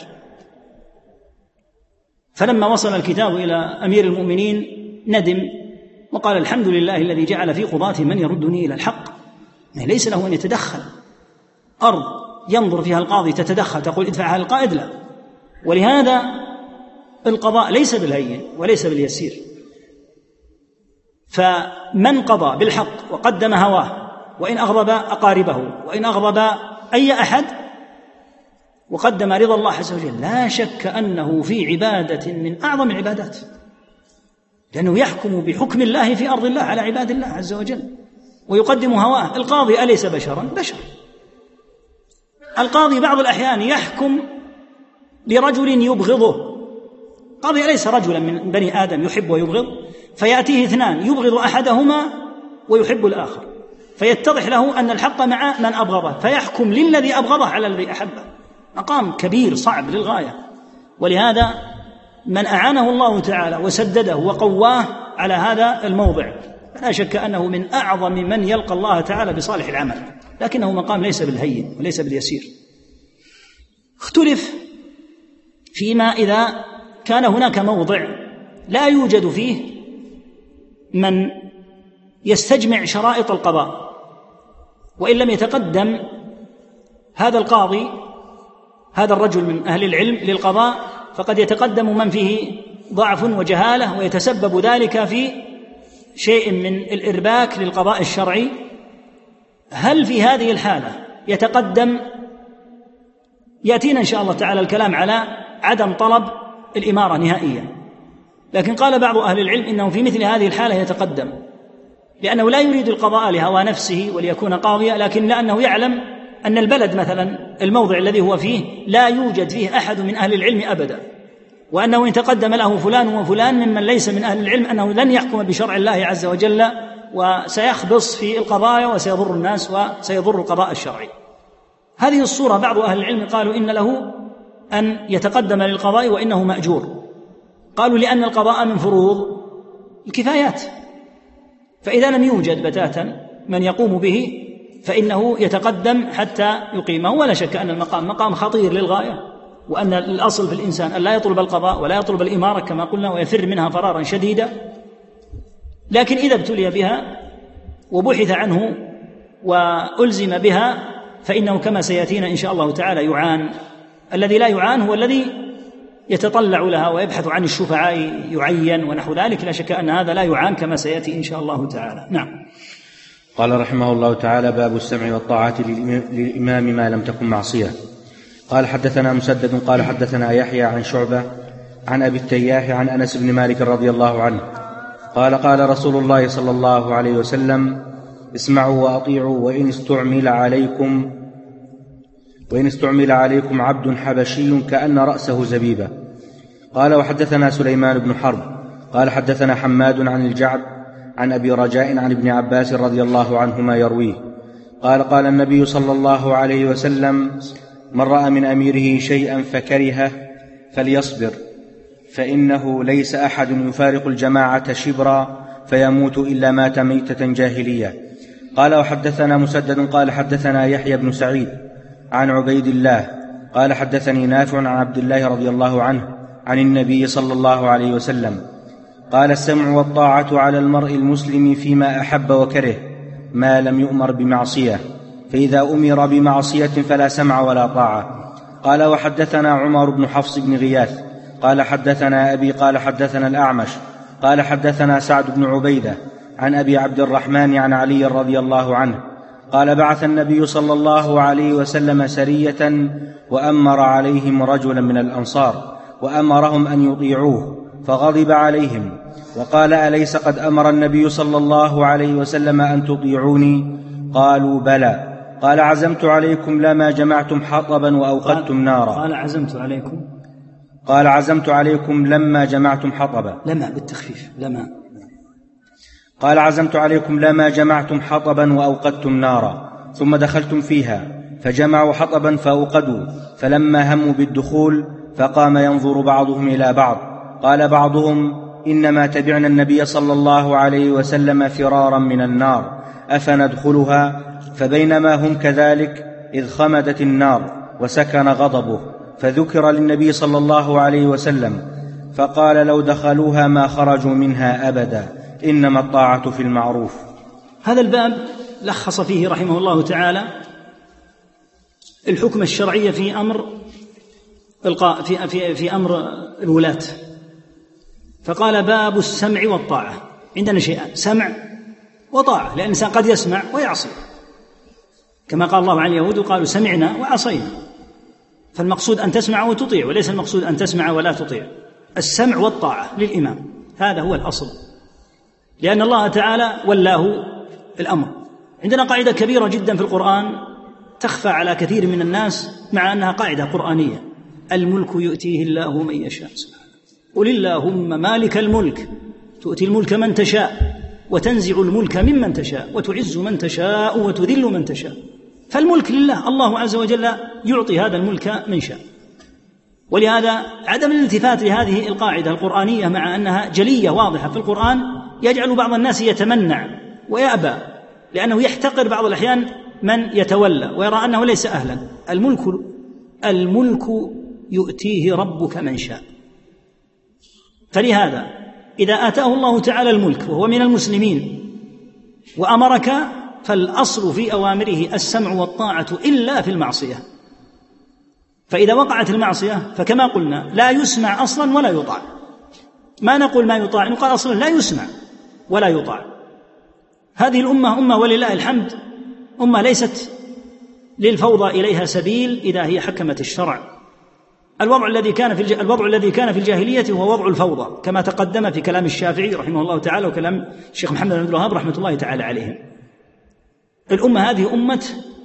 فلما وصل الكتاب إلى أمير المؤمنين ندم وقال: الحمد لله الذي جعل في قضاته من يردني إلى الحق. يعني ليس له أن يتدخل. أرض ينظر فيها القاضي تتدخل تقول ادفعها للقائد؟ لا. ولهذا القضاء ليس بالهين وليس باليسير. فمن قضى بالحق وقدم هواه وإن أغضب أقاربه وإن أغضب أي أحد وقدم رضا الله عز وجل، لا شك أنه في عبادة من أعظم العبادات، لأنه يحكم بحكم الله في أرض الله على عباد الله عز وجل ويقدم هواه. القاضي أليس بشرا؟ بشر. القاضي بعض الأحيان يحكم لرجل يبغضه. قاضي أليس رجلا من بني آدم يحب ويبغض؟ فيأتيه اثنان يبغض أحدهما ويحب الآخر، فيتضح له أن الحق مع من أبغضه فيحكم للذي أبغضه على الذي أحبه. مقام كبير صعب للغاية. ولهذا من أعانه الله تعالى وسدده وقواه على هذا الموضع لا شك أنه من أعظم من يلقى الله تعالى بصالح العمل، لكنه مقام ليس بالهين وليس باليسير. اختلف فيما إذا كان هناك موضع لا يوجد فيه من يستجمع شرائط القضاء، وإن لم يتقدم هذا القاضي هذا الرجل من أهل العلم للقضاء فقد يتقدم من فيه ضعف وجهالة، ويتسبب ذلك في شيء من الإرباك للقضاء الشرعي. هل في هذه الحالة يتقدم؟ يأتينا إن شاء الله تعالى الكلام على عدم طلب الإمارة نهائيا، لكن قال بعض أهل العلم إنه في مثل هذه الحالة يتقدم، لأنه لا يريد القضاء لهوى نفسه وليكون قاضيا، لكن لأنه يعلم أن البلد مثلا الموضع الذي هو فيه لا يوجد فيه أحد من أهل العلم أبدا، وأنه إن تقدم له فلان وفلان ممن ليس من أهل العلم أنه لن يحكم بشرع الله عز وجل، وسيخبص في القضايا وسيضر الناس وسيضر القضاء الشرعي. هذه الصورة بعض أهل العلم قالوا إن له أن يتقدم للقضاء وإنه مأجور، قالوا لأن القضاء من فروض الكفايات، فإذا لم يوجد بتاتا من يقوم به فإنه يتقدم حتى يقيمه. ولا شك أن المقام مقام خطير للغاية، وأن الأصل في الإنسان أن لا يطلب القضاء ولا يطلب الإمارة كما قلنا، ويفر منها فرارا شديدا. لكن إذا ابتلي بها وبحث عنه وألزم بها فإنه كما سيأتينا إن شاء الله تعالى يعان. الذي لا يعان هو الذي يتطلع لها ويبحث عن الشفعاء يعين ونحو ذلك، لا شك أن هذا لا يعان كما سيأتي إن شاء الله تعالى. نعم. قال رحمه الله تعالى: باب السمع والطاعة للإمام ما لم تكن معصية. قال حدثنا مسدد قال حدثنا يحيى عن شعبة عن أبي التياح عن أنس بن مالك رضي الله عنه قال: قال رسول الله صلى الله عليه وسلم: اسمعوا وأطيعوا وإن استعمل عليكم عبد حبشي كأن رأسه زبيبة. قال وحدثنا سليمان بن حرب قال حدثنا حماد عن الجعد عن أبي رجاء عن ابن عباس رضي الله عنهما يرويه قال: قال النبي صلى الله عليه وسلم: من رأى من أميره شيئا فكرهه فليصبر، فإنه ليس أحد يفارق الجماعة شبرا فيموت إلا مات ميتة جاهلية. قال وحدثنا مسدد قال حدثنا يحيى بن سعيد عن عبيد الله قال حدثني نافع عن عبد الله رضي الله عنه عن النبي صلى الله عليه وسلم قال: السمع والطاعة على المرء المسلم فيما أحب وكره ما لم يؤمر بمعصية، فإذا أمر بمعصية فلا سمع ولا طاعة. قال وحدثنا عمر بن حفص بن غياث قال حدثنا أبي قال حدثنا الأعمش قال حدثنا سعد بن عبيدة عن أبي عبد الرحمن عن علي رضي الله عنه قال: بعث النبي صلى الله عليه وسلم سرية وأمر عليهم رجلا من الأنصار وأمرهم أن يطيعوه، فغضب عليهم وقال: أليس قد أمر النبي صلى الله عليه وسلم أن تطيعوني؟ قالوا: بلى. قال: عزمت عليكم لما جمعتم حطبا وأوقدتم نارا. قال: عزمت عليكم لما جمعتم حطبا. لما بالتخفيف لما. قال: عزمت عليكم لما جمعتم حطبا وأوقدتم نارا، ثم دخلتم فيها فجمعوا حطبا فأوقدوا، فلما هموا بالدخول فقام ينظر بعضهم إلى بعض، قال بعضهم: إنما تبعنا النبي صلى الله عليه وسلم فرارا من النار أفندخلها؟ فبينما هم كذلك إذ خمدت النار وسكن غضبه، فذكر للنبي صلى الله عليه وسلم فقال: لو دخلوها ما خرجوا منها أبدا، إنما الطاعة في المعروف. هذا الباب لخص فيه رحمه الله تعالى الحكم الشرعي في أمر الولاة، فقال: باب السمع والطاعة. عندنا شيئان: سمع وطاعة، لأن الإنسان قد يسمع ويعصي، كما قال الله عن اليهود: قالوا سمعنا وعصينا. فالمقصود أن تسمع وتطيع، وليس المقصود أن تسمع ولا تطيع. السمع والطاعة للإمام، هذا هو الأصل، لأن الله تعالى ولاه الأمر. عندنا قاعدة كبيرة جدا في القرآن تخفى على كثير من الناس مع أنها قاعدة قرآنية: الملك يؤتيه الله من يشاء. قل اللهم مالك الملك تؤتي الملك من تشاء وتنزع الملك ممن تشاء وتعز من تشاء وتذل من تشاء. فالملك لله، الله عز وجل يعطي هذا الملك من شاء. ولهذا عدم الالتفات لهذه القاعدة القرآنية مع أنها جلية واضحة في القرآن يجعل بعض الناس يتمنع ويأبى، لأنه يحتقر بعض الأحيان من يتولى ويرى أنه ليس أهلا. الملك يؤتيه ربك من شاء. فلهذا إذا آتاه الله تعالى الملك وهو من المسلمين وأمرك، فالأصل في أوامره السمع والطاعة إلا في المعصية. فإذا وقعت المعصية فكما قلنا لا يسمع أصلا ولا يطاع. ما نقول ما يطاع، نقول أصلا لا يسمع ولا يطاع. هذه الأمة أمة ولله الحمد أمة ليست للفوضى إليها سبيل إذا هي حكمت الشرع. الوضع الذي كان في الجاهلية هو وضع الفوضى، كما تقدم في كلام الشافعي رحمه الله تعالى وكلام الشيخ محمد بن عبد الوهاب رحمة الله تعالى عليهم. الأمة هذه أمة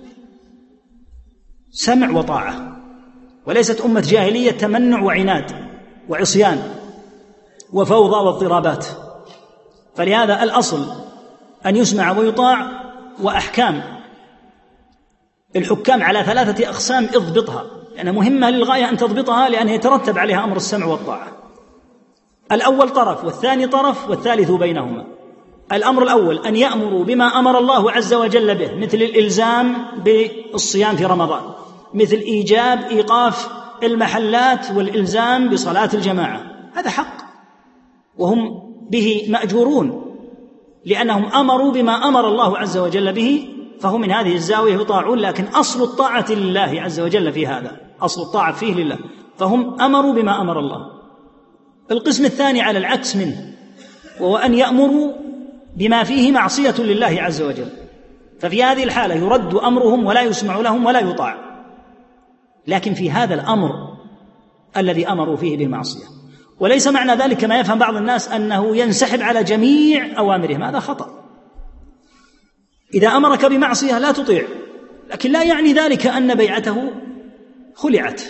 سمع وطاعة، وليست أمة جاهلية تمنع وعناد وعصيان وفوضى واضطرابات. فلهذا الأصل أن يسمع ويطاع. وأحكام الحكام على 3 أقسام اضبطها، لأنها مهمة للغاية أن تضبطها، لأن يترتب عليها أمر السمع والطاعة. الأول طرف والثاني طرف والثالث بينهما. الأمر الأول أن يأمروا بما أمر الله عز وجل به، مثل الإلزام بالصيام في رمضان، مثل إيجاب إيقاف المحلات والإلزام بصلاة الجماعة. هذا حق وهم به مأجورون، لأنهم أمروا بما أمر الله عز وجل به، فهم من هذه الزاوية يطاعون. لكن أصل الطاعة لله عز وجل في هذا، أصل الطاعة فيه لله، فهم أمروا بما أمر الله. القسم الثاني على العكس منه، وهو أن يأمروا بما فيه معصية لله عز وجل، ففي هذه الحالة يرد أمرهم ولا يسمع لهم ولا يطاع. لكن في هذا الأمر الذي أمروا فيه بالمعصية، وليس معنى ذلك كما يفهم بعض الناس أنه ينسحب على جميع أوامرهم، هذا خطأ. إذا أمرك بمعصية لا تطيع، لكن لا يعني ذلك أن بيعته خلعت،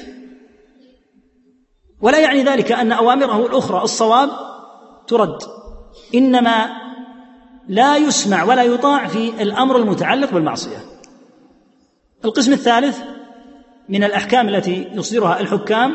ولا يعني ذلك أن أوامره الأخرى الصواب ترد. إنما لا يسمع ولا يطاع في الأمر المتعلق بالمعصية. القسم الثالث من الأحكام التي يصدرها الحكام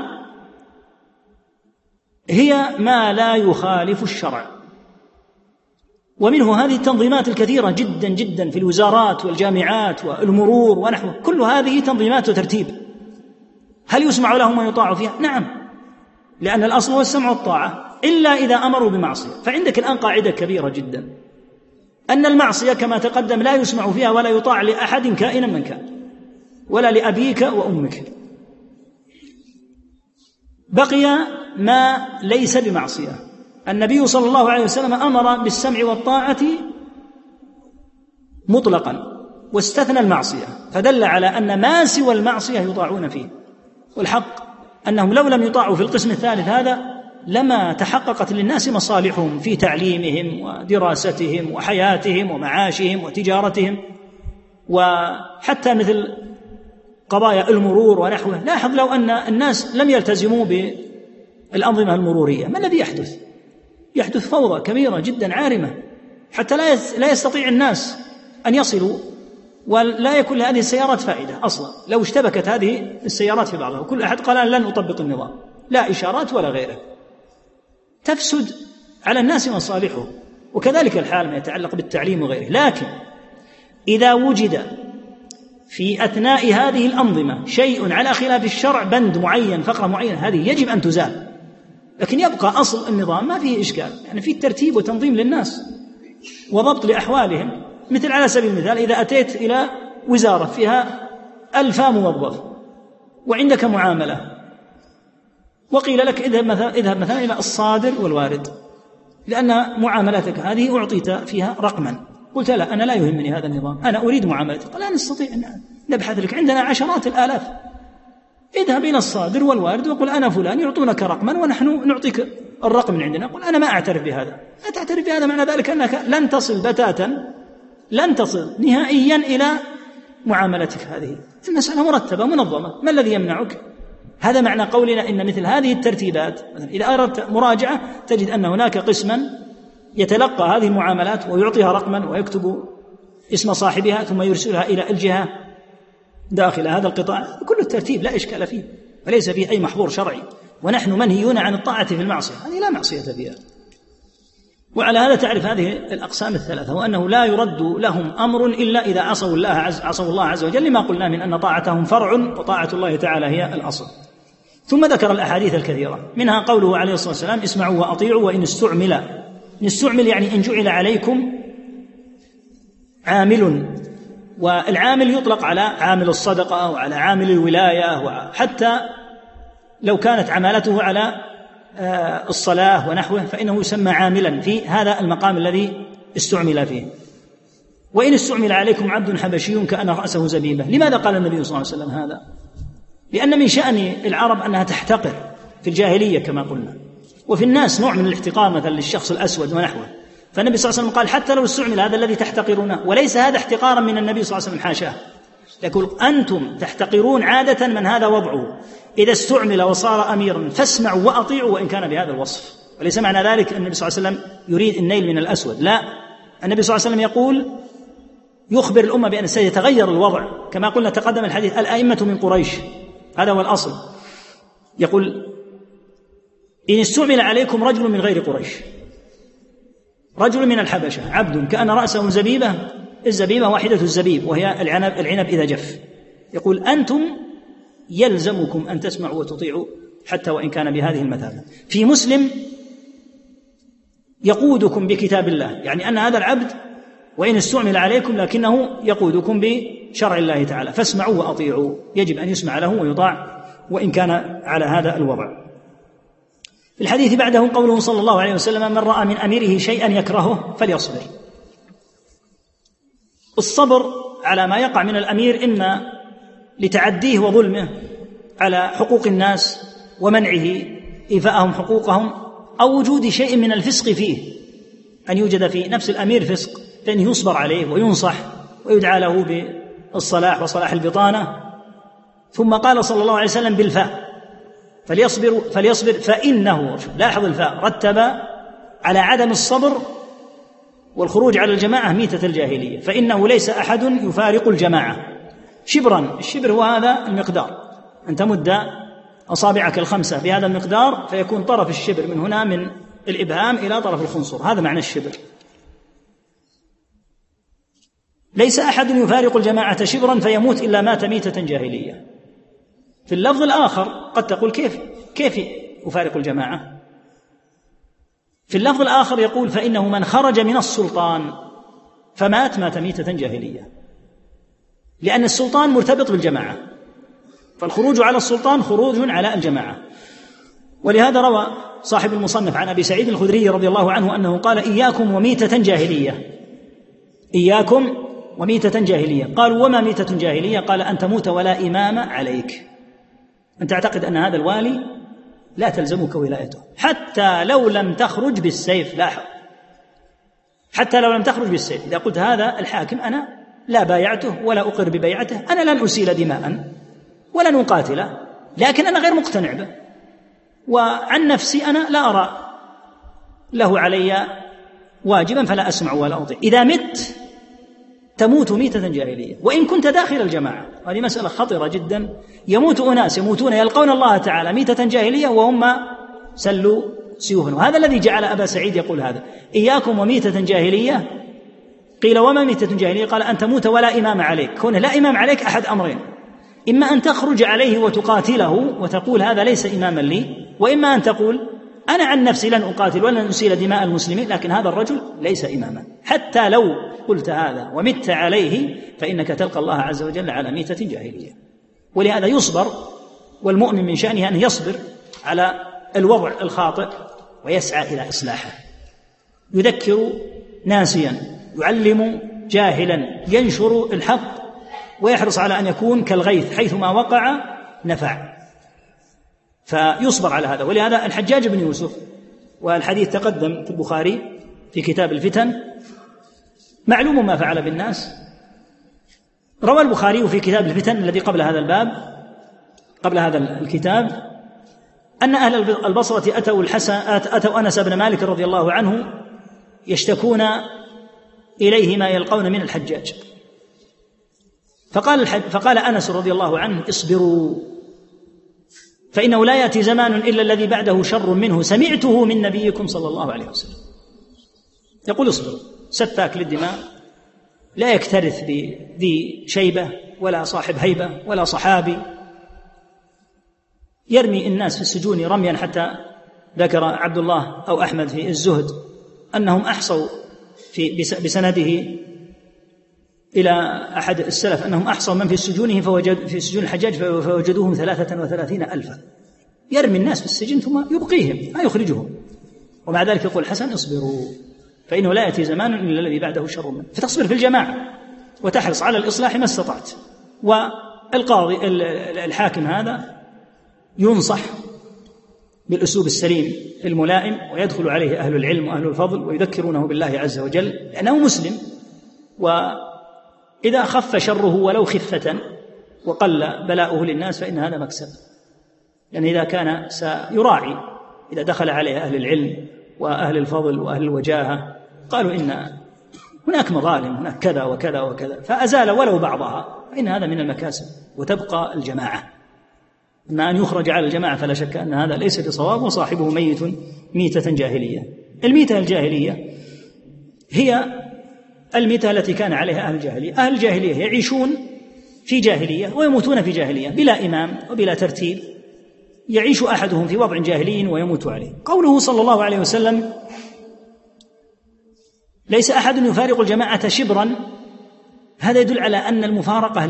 هي ما لا يخالف الشرع، ومنه هذه التنظيمات الكثيرة جدا جدا في الوزارات والجامعات والمرور ونحوه، كل هذه تنظيمات وترتيب. هل يسمع لهم ويطاع فيها؟ نعم، لأن الأصل هو السمع والطاعة، إلا إذا أمروا بمعصية. فعندك الآن قاعدة كبيرة جدا، أن المعصية كما تقدم لا يسمع فيها ولا يطاع لأحد كائنا من كان، ولا لأبيك وأمك. بقي ما ليس بمعصية. النبي صلى الله عليه وسلم أمر بالسمع والطاعة مطلقا واستثنى المعصية، فدل على أن ما سوى المعصية يطاعون فيه. والحق أنهم لو لم يطاعوا في القسم الثالث هذا لما تحققت للناس مصالحهم في تعليمهم ودراستهم وحياتهم ومعاشهم وتجارتهم، وحتى مثل قضايا المرور ونحوه. لاحظ لو أن الناس لم يلتزموا بالأنظمة المرورية، ما الذي يحدث؟ يحدث فوضى كبيرة جدا عارمة، حتى لا يستطيع الناس أن يصلوا، ولا يكون لهذه السيارات فائدة أصلا لو اشتبكت هذه السيارات في بعضها، وكل أحد قال لن أطبق النظام، لا إشارات ولا غيره، تفسد على الناس مصالحه. وكذلك الحال ما يتعلق بالتعليم وغيره. لكن إذا وجد في أثناء هذه الأنظمة شيء على خلاف الشرع، بند معين، فقرة معينة، هذه يجب أن تزال، لكن يبقى أصل النظام ما فيه إشكال، يعني فيه ترتيب وتنظيم للناس وضبط لأحوالهم. مثل على سبيل المثال إذا أتيت إلى وزارة فيها 1000 موظف وعندك معاملة، وقيل لك اذهب مثلا إلى الصادر والوارد، لأن معاملتك هذه أعطيت فيها رقما. قلت لا، أنا لا يهمني هذا النظام، أنا أريد معاملتك. قال لا نستطيع أن نبحث لك، عندنا عشرات الآلاف. اذهب إلى الصادر والوارد وقل أنا فلان، يعطونك رقما ونحن نعطيك الرقم من عندنا. قل أنا ما أعترف بهذا. لا تعترف بهذا معنى ذلك أنك لن تصل بتاتا، لن تصل نهائيا إلى معاملتك هذه. المسألة مرتبة منظمة، ما الذي يمنعك؟ هذا معنى قولنا إن مثل هذه الترتيبات، إذا أردت مراجعة تجد أن هناك قسما يتلقى هذه المعاملات ويعطيها رقما ويكتب اسم صاحبها ثم يرسلها إلى الجهة داخل هذا القطاع، كل الترتيب لا إشكال فيه وليس فيه أي محظور شرعي. ونحن منهيون عن الطاعة في المعصية، هذه لا معصية فيها. وعلى هذا تعرف هذه الأقسام الثلاثة، وأنه لا يرد لهم أمر إلا إذا عصوا الله عز وجل، لما قلنا من أن طاعتهم فرع وطاعة الله تعالى هي الأصل. ثم ذكر الأحاديث الكثيرة، منها قوله عليه الصلاة والسلام: اسمعوا وأطيعوا وإن استعمل يعني إن جعل عليكم عامل، والعامل يطلق على عامل الصدقة وعلى عامل الولاية، وحتى لو كانت عمالته على الصلاة ونحوه فإنه يسمى عاملا في هذا المقام الذي استعمل فيه. وإن استعمل عليكم عبد حبشي كأن رأسه زبيبة. لماذا قال النبي صلى الله عليه وسلم هذا؟ لأن من شأن العرب أنها تحتقر في الجاهلية كما قلنا، وفي الناس نوع من الاحتقار مثلا للشخص الأسود ونحوه، فالنبي صلى الله عليه وسلم قال حتى لو استعمل هذا الذي تحتقرونه، وليس هذا احتقارا من النبي صلى الله عليه وسلم، حاشاه، يقول أنتم تحتقرون عادة من هذا وضعه، إذا استعمل وصار أميرا فاسمعوا وأطيعوا وإن كان بهذا الوصف. وليس معنى ذلك النبي صلى الله عليه وسلم يريد النيل من الأسود، لا، النبي صلى الله عليه وسلم يقول يخبر الأمة بأن سيتغير الوضع، كما قلنا تقدم الحديث: الأئمة من قريش، هذا هو الأصل. يقول: إن استعمل عليكم رجل من غير قريش، رجل من الحبشة، عبد كأن رأسه زبيبة، الزبيبة واحدة الزبيب وهي العنب إذا جف، يقول أنتم يلزمكم أن تسمعوا وتطيعوا حتى وإن كان بهذه المثابة. في مسلم: يقودكم بكتاب الله، يعني أن هذا العبد وإن استعمل عليكم لكنه يقودكم بشرع الله تعالى، فاسمعوا وأطيعوا، يجب أن يسمع له ويطاع وإن كان على هذا الوضع. في الحديث بعده قوله صلى الله عليه وسلم: من رأى من أميره شيئا يكرهه فليصبر. الصبر على ما يقع من الأمير إما لتعديه وظلمه على حقوق الناس ومنعه إيفاءهم حقوقهم، أو وجود شيء من الفسق فيه، أن يوجد في نفس الأمير فسق فإنه يصبر عليه وينصح ويدعى له بالصلاح وصلاح البطانة. ثم قال صلى الله عليه وسلم بالفاء: فليصبر فإنه، لاحظ الفاء، رتب على عدم الصبر والخروج على الجماعة ميتة الجاهلية، فإنه ليس أحد يفارق الجماعة شبرا. الشبر هو هذا المقدار، أن تمد أصابعك الخمسة بهذا المقدار فيكون طرف الشبر من هنا من الإبهام إلى طرف الخنصر، هذا معنى الشبر. ليس أحد يفارق الجماعة شبرا فيموت إلا مات ميتة جاهلية. في اللفظ الآخر قد تقول كيف يفارق الجماعة؟ في اللفظ الآخر يقول: فإنه من خرج من السلطان فمات ميتة جاهلية، لأن السلطان مرتبط بالجماعة، فالخروج على السلطان خروج على الجماعة. ولهذا روى صاحب المصنف عن أبي سعيد الخدري رضي الله عنه أنه قال: إياكم وميتة جاهلية، إياكم وميتة جاهلية. قالوا: وما ميتة جاهلية؟ قال: أن تموت ولا إمام عليك، أن تعتقد أن هذا الوالي لا تلزمك ولايته حتى لو لم تخرج بالسيف. لاحظ، حتى لو لم تخرج بالسيف. إذا قلت هذا الحاكم أنا لا بايعته ولا أقر ببيعته، أنا لن أسيل دماء ولن أقاتله، لكن أنا غير مقتنع به، وعن نفسي أنا لا أرى له علي واجبا فلا أسمع ولا أطيع. إذا مت تموت ميتة جاهلية وإن كنت داخل الجماعة. هذه مسألة خطيرة جدا. يموت أناس يموتون يلقون الله تعالى ميتة جاهلية وهم سلوا سيوفا، وهذا الذي جعل أبا سعيد يقول هذا: إياكم وميتة جاهلية. قيل: وما ميتة جاهلية؟ قال: أن تموت ولا إمام عليك. كون لا إمام عليك أحد أمرين: إما أن تخرج عليه وتقاتله وتقول هذا ليس إماما لي، وإما أن تقول أنا عن نفسي لن أقاتل ولن أسيل دماء المسلمين، لكن هذا الرجل ليس إماما. حتى لو قلت هذا ومت عليه فإنك تلقى الله عز وجل على ميتة جاهلية. ولهذا يصبر، والمؤمن من شأنه أن يصبر على الوضع الخاطئ ويسعى إلى إصلاحه، يذكر ناسيا، يعلم جاهلا، ينشر الحق، ويحرص على أن يكون كالغيث حيثما وقع نفع، فيصبر على هذا. ولهذا الحجاج بن يوسف، والحديث تقدم في البخاري في كتاب الفتن، معلوم ما فعل بالناس. روى البخاري في كتاب الفتن الذي قبل هذا الباب، قبل هذا الكتاب، أن أهل البصرة أتوا أنس بن مالك رضي الله عنه يشتكون إليه ما يلقون من الحجاج، فقال أنس رضي الله عنه: اصبروا، فإنه لا يأتي زمان إلا الذي بعده شر منه سمعته من نبيكم صلى الله عليه وسلم. يقول: اصبروا، سفاك للدماء لا يكترث بذي شيبة ولا صاحب هيبة ولا صحابي، يرمي الناس في السجون رميا، حتى ذكر عبد الله أو أحمد في الزهد أنهم أحصوا بسنده إلى أحد السلف أنهم أحصوا من في سجونه في سجون الحجاج فوجدوهم 33,000. يرمي الناس في السجن ثم يبقيهم ما يخرجهم، ومع ذلك يقول الحسن: اصبروا فإنه لا يأتي زمان إلا الذي بعده شر منه. فتصبر في الجماعة وتحرص على الإصلاح ما استطعت. والقاضي الحاكم هذا ينصح بالأسلوب السليم الملائم، ويدخل عليه أهل العلم وأهل الفضل ويذكرونه بالله عز وجل لأنه مسلم، وإذا خف شره ولو خفة وقل بلاؤه للناس فإن هذا مكسب، لأن إذا كان سيراعي إذا دخل عليه أهل العلم وأهل الفضل وأهل الوجاهة قالوا إن هناك مظالم، هناك كذا وكذا وكذا، فأزال ولو بعضها، فإن هذا من المكاسب وتبقى الجماعة. أما أن يخرج على الجماعة فلا شك أن هذا ليس بصواب، وصاحبه ميت ميتة جاهلية. الميتة الجاهلية هي الميتة التي كان عليها أهل الجاهلية. أهل الجاهلية يعيشون في جاهلية ويموتون في جاهلية بلا إمام وبلا ترتيب، يعيش أحدهم في وضع جاهلي ويموت عليه. قوله صلى الله عليه وسلم: ليس أحد يفارق الجماعة شبرا، هذا يدل على أن المفارقة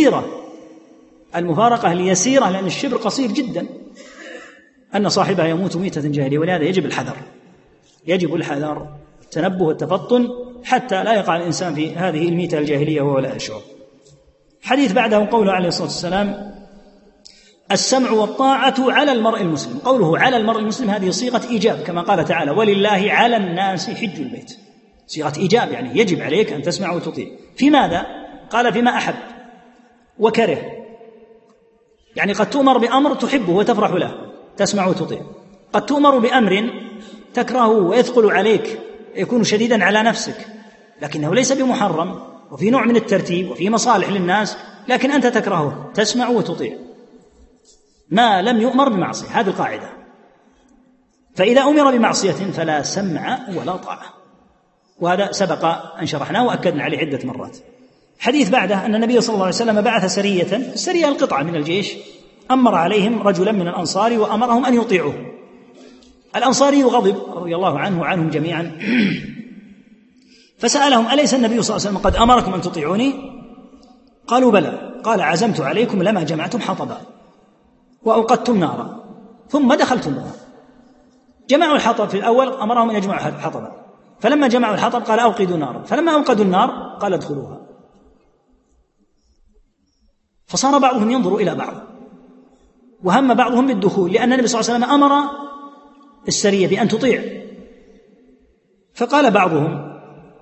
ليسيرة، لأن الشبر قصير جدا، أن صاحبها يموت ميتة جاهلية. ولهذا يجب الحذر التنبه والتفطن حتى لا يقع الإنسان في هذه الميتة الجاهلية وهو لا يشعر. حديث بعده قوله عليه الصلاة والسلام: السمع والطاعة على المرء المسلم. قوله على المرء المسلم هذه صيغة إيجاب، كما قال تعالى: ولله على الناس حج البيت. صيغة إيجاب، يعني يجب عليك أن تسمع وتطيع. في ماذا؟ قال: فيما أحب وكره، يعني قد تؤمر بأمر تحبه وتفرح له تسمع وتطيع، قد تؤمر بأمر تكرهه ويثقل عليك يكون شديدا على نفسك، لكنه ليس بمحرم وفي نوع من الترتيب وفي مصالح للناس، لكن أنت تكرهه تسمع وتطيع ما لم يؤمر بمعصية. هذه القاعدة. فإذا أمر بمعصية فلا سمع ولا طاعة، وهذا سبق أن شرحناه وأكدنا عليه عدة مرات. حديث بعده أن النبي صلى الله عليه وسلم بعث سرية، السرية القطعة من الجيش، أمر عليهم رجلا من الأنصار وأمرهم أن يطيعوه. الأنصاري غضب رضي الله عنه وعنهم جميعا، فسألهم: أليس النبي صلى الله عليه وسلم قد أمركم أن تطيعوني؟ قالوا: بلى. قال: عزمت عليكم لما جمعتم حطبا وأوقدتم نارا ثم دخلتم نارا. جمعوا الحطب في الأول، أمرهم أن يجمعوا حطبا، فلما جمعوا الحطب قال: أوقدوا نارا، فلما أوقدوا النار قال: ادخلوها. فصار بعضهم ينظر إلى بعض، وهم بعضهم بالدخول، لأن النبي صلى الله عليه وسلم أمر السرية بأن تطيع. فقال بعضهم: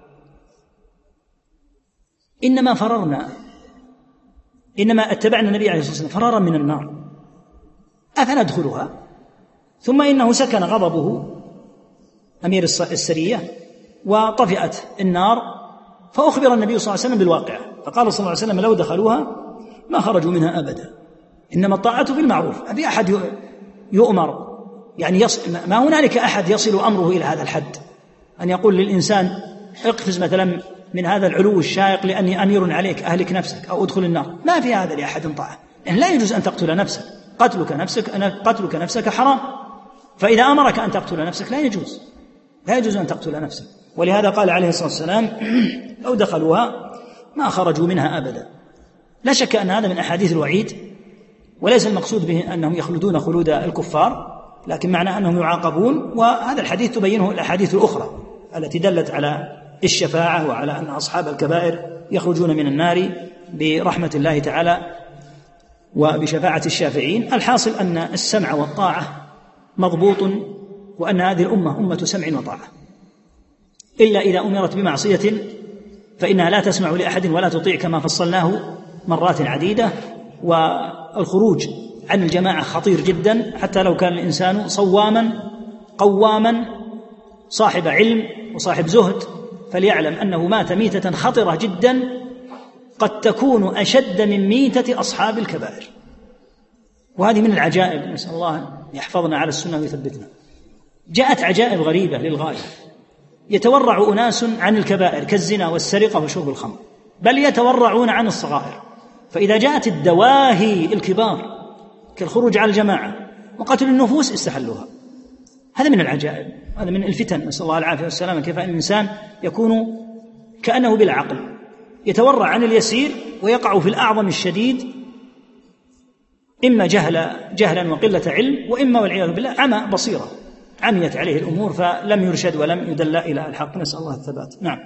إنما اتبعنا النبي عليه الصلاة والسلام فرارا من النار أفندخلها؟ ثم إنه سكن غضبه أمير السرية وطفئت النار، فأخبر النبي صلى الله عليه وسلم بالواقع، فقال صلى الله عليه وسلم: لو دخلوها ما خرجوا منها أبدا، إنما الطاعة بالمعروف. أبي أحد يؤمر، يعني ما هنالك أحد يصل أمره إلى هذا الحد أن يقول للإنسان: اقفز مثلا من هذا العلو الشائق لأني أمير عليك، أهلك نفسك أو ادخل النار. ما في هذا لأحد طاعة، يعني لا يجوز أن تقتل نفسك، قتلك نفسك حرام، فإذا أمرك أن تقتل نفسك لا يجوز أن تقتل نفسك. ولهذا قال عليه الصلاة والسلام: لو دخلوها ما خرجوا منها أبدا. لا شك أن هذا من أحاديث الوعيد، وليس المقصود به أنهم يخلدون خلود الكفار، لكن معنى أنهم يعاقبون. وهذا الحديث تبينه الأحاديث الأخرى التي دلت على الشفاعة وعلى أن أصحاب الكبائر يخرجون من النار برحمة الله تعالى وبشفاعة الشافعين. الحاصل أن السمع والطاعة مضبوط، وأن هذه الأمة أمة سمع وطاعة، إلا إذا أمرت بمعصية فإنها لا تسمع لأحد ولا تطيع، كما فصلناه مرات عديدة. والخروج عن الجماعة خطير جدا، حتى لو كان الإنسان صواما قواما صاحب علم وصاحب زهد، فليعلم أنه مات ميتة خطرة جدا قد تكون أشد من ميتة أصحاب الكبائر. وهذه من العجائب، نسأل الله أن يحفظنا على السنة ويثبتنا. جاءت عجائب غريبة للغاية، يتورع أناس عن الكبائر كالزنا والسرقة وشرب الخمر، بل يتورعون عن الصغائر. فإذا جاءت الدواهي الكبار كالخروج على الجماعة وقتل النفوس استحلوها. هذا من العجائب، هذا من الفتن، نسأل الله العافية والسلامة. كيف أن الإنسان يكون كأنه بلا عقل، يتورع عن اليسير ويقع في الأعظم الشديد، إما جهلا وقلة علم، وإما والعياذ بالله عمى بصيرة، عميت عليه الأمور فلم يرشد ولم يدل إلى الحق، نسأل الله الثبات. نعم.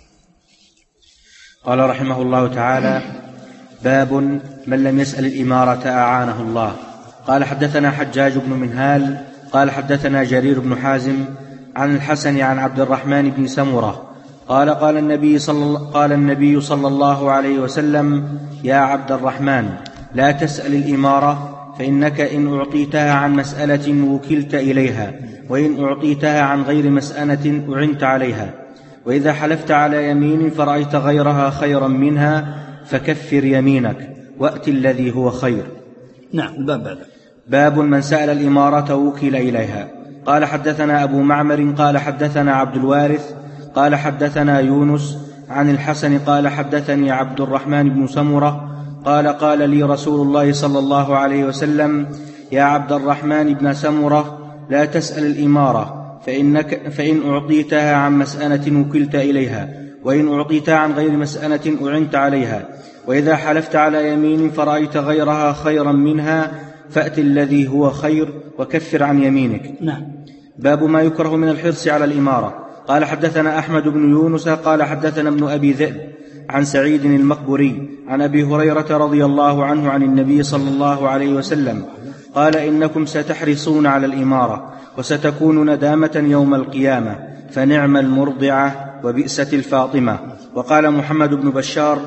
قال رحمه الله تعالى: باب من لم يسأل الإمارة أعانه الله. قال حدثنا حجاج بن منهال قال حدثنا جرير بن حازم عن الحسن عن عبد الرحمن بن سمرة قال النبي صلى الله عليه وسلم: يا عبد الرحمن، لا تسأل الإمارة، فإنك إن أعطيتها عن مسألة وكلت إليها، وإن أعطيتها عن غير مسألة أعنت عليها، وإذا حلفت على يمين فرأيت غيرها خيرا منها فكفر يمينك وأت الذي هو خير. نعم. الباب بعد. باب من سأل الإمارة وكل إليها. قال حدثنا أبو معمر قال حدثنا عبد الوارث قال حدثنا يونس عن الحسن قال حدثني عبد الرحمن بن سمرة قال لي رسول الله صلى الله عليه وسلم: يا عبد الرحمن بن سمرة، لا تسأل الإمارة، فإن أعطيتها عن مسألة وكلت إليها، وإن أعطيتها عن غير مسألة أعنت عليها، وإذا حلفت على يمين فرأيت غيرها خيرا منها فأت الذي هو خير وكفر عن يمينك. نعم. باب ما يكره من الحرص على الإمارة. قال حدثنا أحمد بن يونس قال حدثنا ابن أبي ذئب عن سعيد المقبري عن أبي هريرة رضي الله عنه عن النبي صلى الله عليه وسلم قال: إنكم ستحرصون على الإمارة، وستكون ندامة يوم القيامة، فنعم المرضعة وبئست الفاطمة. وقال محمد بن بشار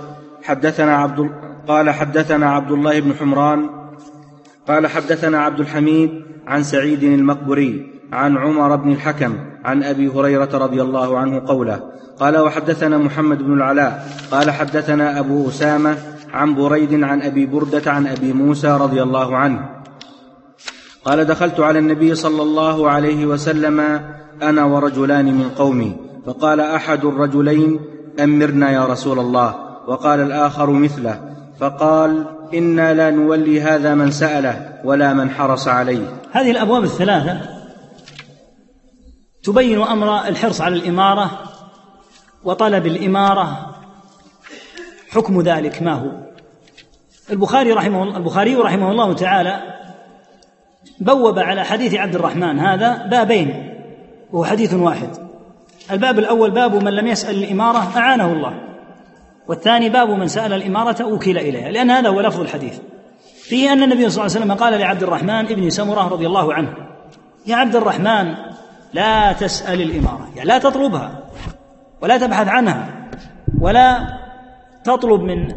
حدثنا عبد الله بن حمران قال حدثنا عبد الحميد عن سعيد المقبري عن عمر بن الحكم عن أبي هريرة رضي الله عنه قوله. قال: وحدثنا محمد بن العلاء قال حدثنا أبو أسامة عن بريد عن أبي بردة عن أبي موسى رضي الله عنه قال: دخلت على النبي صلى الله عليه وسلم أنا ورجلان من قومي، فقال أحد الرجلين: أمرنا يا رسول الله، وقال الآخر مثله، فقال: إنا لا نولي هذا من سأله ولا من حرص عليه. هذه الأبواب الثلاثة تبين أمر الحرص على الإمارة وطلب الإمارة، حكم ذلك ما هو. البخاري رحمه الله تعالى بوب على حديث عبد الرحمن هذا بابين، وهو حديث واحد. الباب الأول باب من لم يسأل الإمارة أعانه الله، والثاني باب من سأل الإمارة وكل إليها، لأن هذا هو لفظ الحديث. فيه أن النبي صلى الله عليه وسلم قال لعبد الرحمن ابن سمرة رضي الله عنه: يا عبد الرحمن، لا تسأل الإمارة، يعني لا تطلبها ولا تبحث عنها، ولا تطلب من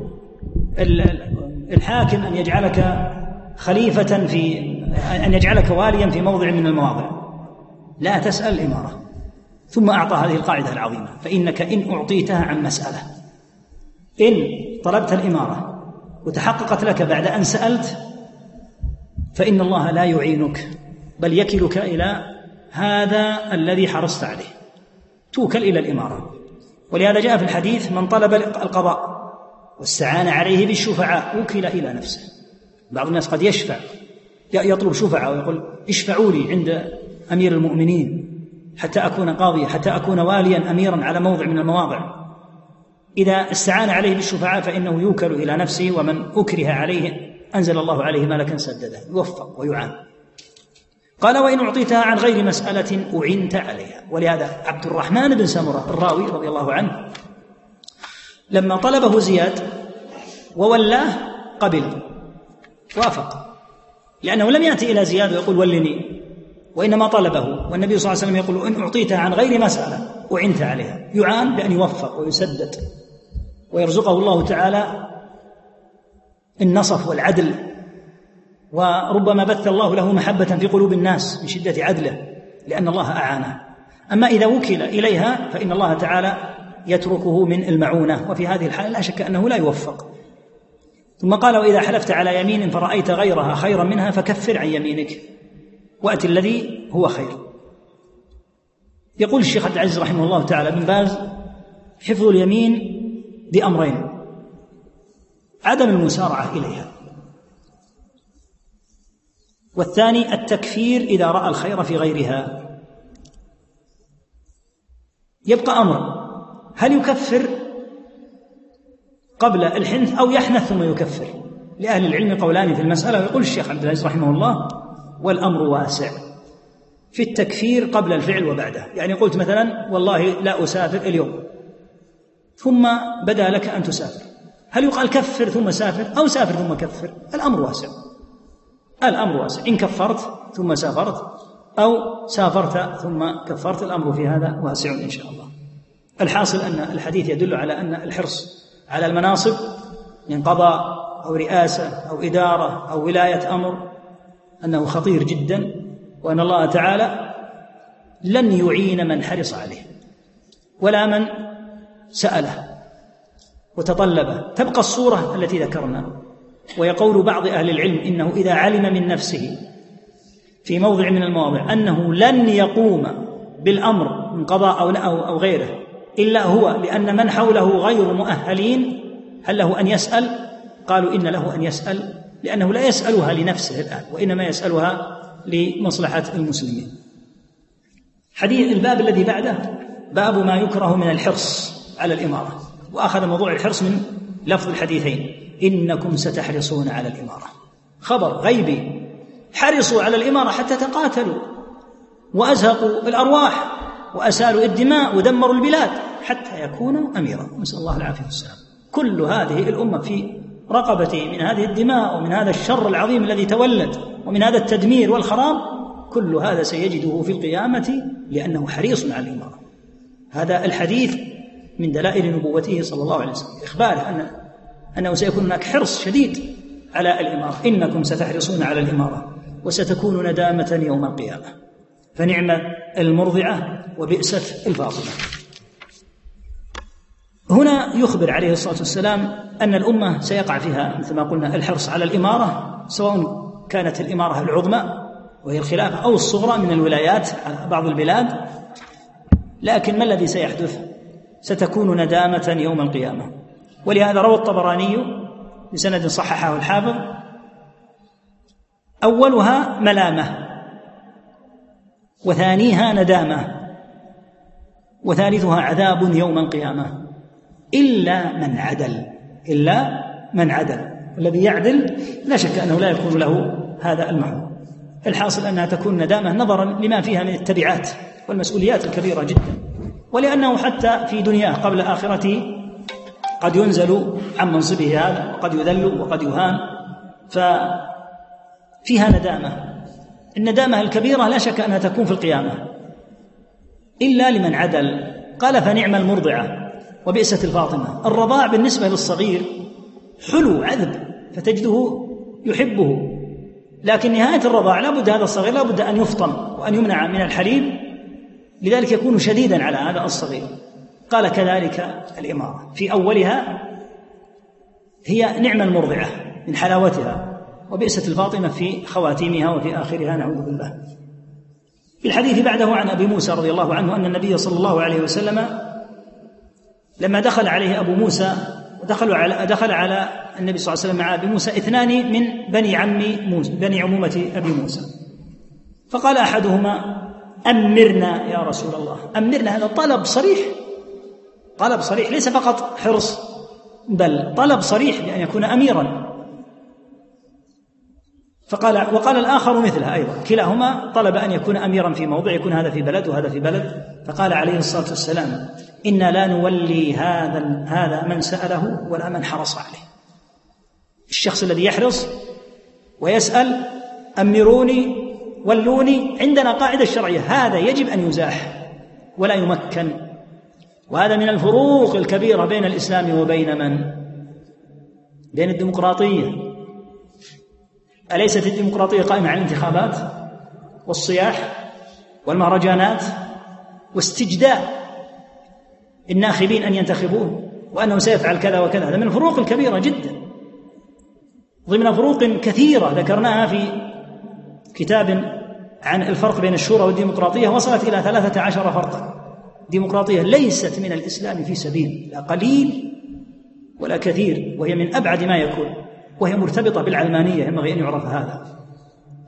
الحاكم أن يجعلك خليفة أن يجعلك واليا في موضع من المواضع. لا تسأل الإمارة. ثم أعطى هذه القاعدة العظيمة: فإنك إن أعطيتها عن مسألة، إن طلبت الإمارة وتحققت لك بعد أن سألت، فإن الله لا يعينك، بل يكلك إلى هذا الذي حرصت عليه، توكل إلى الإمارة. ولهذا جاء في الحديث: من طلب القضاء واستعان عليه بالشفعاء وكل إلى نفسه. بعض الناس قد يشفع، يطلب شفعاء ويقول: اشفعوا لي عند أمير المؤمنين حتى أكون قاضيا، حتى أكون واليا أميرا على موضع من المواضع. إذا استعان عليه بالشفعاء فإنه يوكل إلى نفسه، ومن أكره عليه أنزل الله عليه ملكا سدده، يوفق ويعان. قال: وإن أعطيتها عن غير مسألة أعنت عليها. ولهذا عبد الرحمن بن سمرة الراوي رضي الله عنه لما طلبه زياد وولاه قبل، وافق، لأنه لم يأتي إلى زياد ويقول: ولني، وإنما طلبه، والنبي صلى الله عليه وسلم يقول: إن أعطيتها عن غير مسألة أعنت عليها. يعان بأن يوفق ويسدد ويرزقه الله تعالى النصف والعدل، وربما بث الله له محبة في قلوب الناس من شدة عدله، لأن الله أعانه. أما إذا وكل إليها فإن الله تعالى يتركه من المعونة، وفي هذه الحالة لا شك أنه لا يوفق. ثم قال: وإذا حلفت على يمين فرأيت غيرها خيرا منها فكفر عن يمينك وأت الذي هو خير. يقول الشيخ عبد العزيز رحمه الله تعالى: ابن باز: حفظ اليمين بأمرين: عدم المسارعة إليها، والثاني التكفير إذا رأى الخير في غيرها. يبقى أمر: هل يكفر قبل الحنث أو يحنث ثم يكفر؟ لأهل العلم قولان في المسألة، ويقول الشيخ عبد العزيز رحمه الله: والأمر واسع في التكفير قبل الفعل وبعده. يعني قلت مثلا: والله لا أسافر اليوم، ثم بدا لك أن تسافر، هل يقال كفر ثم سافر أو سافر ثم كفر؟ الأمر واسع، الأمر واسع، إن كفرت ثم سافرت أو سافرت ثم كفرت، الأمر في هذا واسع إن شاء الله. الحاصل أن الحديث يدل على أن الحرص على المناصب من قضاء أو رئاسة أو إدارة أو ولاية أمر أنه خطير جدا، وأن الله تعالى لن يعين من حرص عليه ولا من سأله وتطلبه. تبقى الصورة التي ذكرنا. ويقول بعض أهل العلم إنه إذا علم من نفسه في موضع من المواضع أنه لن يقوم بالأمر من قضاء أو غيره إلا هو لأن من حوله غير مؤهلين، هل له أن يسأل؟ قالوا إن له أن يسأل، لأنه لا يسألها لنفسه الآن، وإنما يسألها لمصلحة المسلمين. حديث الباب الذي بعده باب ما يكره من الحرص على الإمارة، وأخذ موضوع الحرص من لفظ الحديثين: إنكم ستحرصون على الإمارة. خبر غيبي: حرصوا على الإمارة حتى تقاتلوا وأزهقوا الأرواح وأسالوا الدماء ودمروا البلاد حتى يكونوا أميرا، نسأل الله العافية والسلام. كل هذه الأمة في رقبته من هذه الدماء ومن هذا الشر العظيم الذي تولد ومن هذا التدمير والخراب، كل هذا سيجده في القيامة لأنه حريص على الإمارة. هذا الحديث من دلائل نبوته صلى الله عليه وسلم، إخباره أنه سيكون هناك حرص شديد على الإمارة. إنكم ستحرصون على الإمارة وستكون ندامة يوم القيامة، فنعم المرضعة وبئست الفاطمة. هنا يخبر عليه الصلاة والسلام أن الأمة سيقع فيها مثل ما قلنا الحرص على الإمارة، سواء كانت الإمارة العظمى وهي الخلافة أو الصغرى من الولايات على بعض البلاد، لكن ما الذي سيحدث؟ ستكون ندامة يوم القيامة. ولهذا روى الطبراني بسند صححه الحافظ: أولها ملامة، وثانيها ندامة، وثالثها عذاب يوم القيامة إلا من عدل. إلا من عدل، الذي يعدل لا شك أنه لا يكون له هذا المحظ. الحاصل أنها تكون ندامة نظرا لما فيها من التبعات والمسؤوليات الكبيرة جدا، ولأنه حتى في دنياه قبل آخرته قد ينزل عن منصبه هذا وقد يذل وقد يهان، ففيها ندامة. الندامة الكبيرة لا شك أنها تكون في القيامة إلا لمن عدل. قال: فنعم المرضعة وبئست الفاطمة. الرضاع بالنسبة للصغير حلو عذب فتجده يحبه، لكن نهاية الرضاع لا بد هذا الصغير لا بد أن يفطم وأن يمنع من الحليب، لذلك يكون شديدا على هذا الصغير. قال: كذلك الإمارة في أولها هي نعم المرضعة من حلاوتها، وبئست الفاطمة في خواتيمها وفي آخرها، نعوذ بالله. في الحديث بعده عن أبي موسى رضي الله عنه أن النبي صلى الله عليه وسلم لما دخل عليه أبو موسى دخل على النبي صلى الله عليه وسلم مع أبي موسى اثنان من بني عمومة أبي موسى، فقال أحدهما: أمرنا يا رسول الله. أمرنا هذا طلب صريح، طلب صريح، ليس فقط حرص بل طلب صريح بأن يكون أميرا. وقال الآخر مثله أيضا، كلاهما طلب أن يكون أميرا في موضع، يكون هذا في بلد وهذا في بلد. فقال عليه الصلاة والسلام: إنا لا نولي هذا من سأله ولا من حرص عليه. الشخص الذي يحرص ويسأل أمروني ولوني، عندنا قاعدة شرعية: هذا يجب أن يزاح ولا يمكن. وهذا من الفروق الكبيرة بين الإسلام وبين بين الديمقراطية. أليست الديمقراطية قائمة على الانتخابات والصياح والمهرجانات واستجداء الناخبين أن ينتخبوه وأنه سيفعل كذا وكذا؟ هذا من الفروق الكبيرة جدا، ضمن فروق كثيرة ذكرناها في كتاب عن الفرق بين الشورى والديمقراطية، وصلت إلى 13 فرقا. الديمقراطية ليست من الإسلام في سبيل، لا قليل ولا كثير، وهي من أبعد ما يكون، وهي مرتبطة بالعلمانية، ينبغي أن يعرف هذا.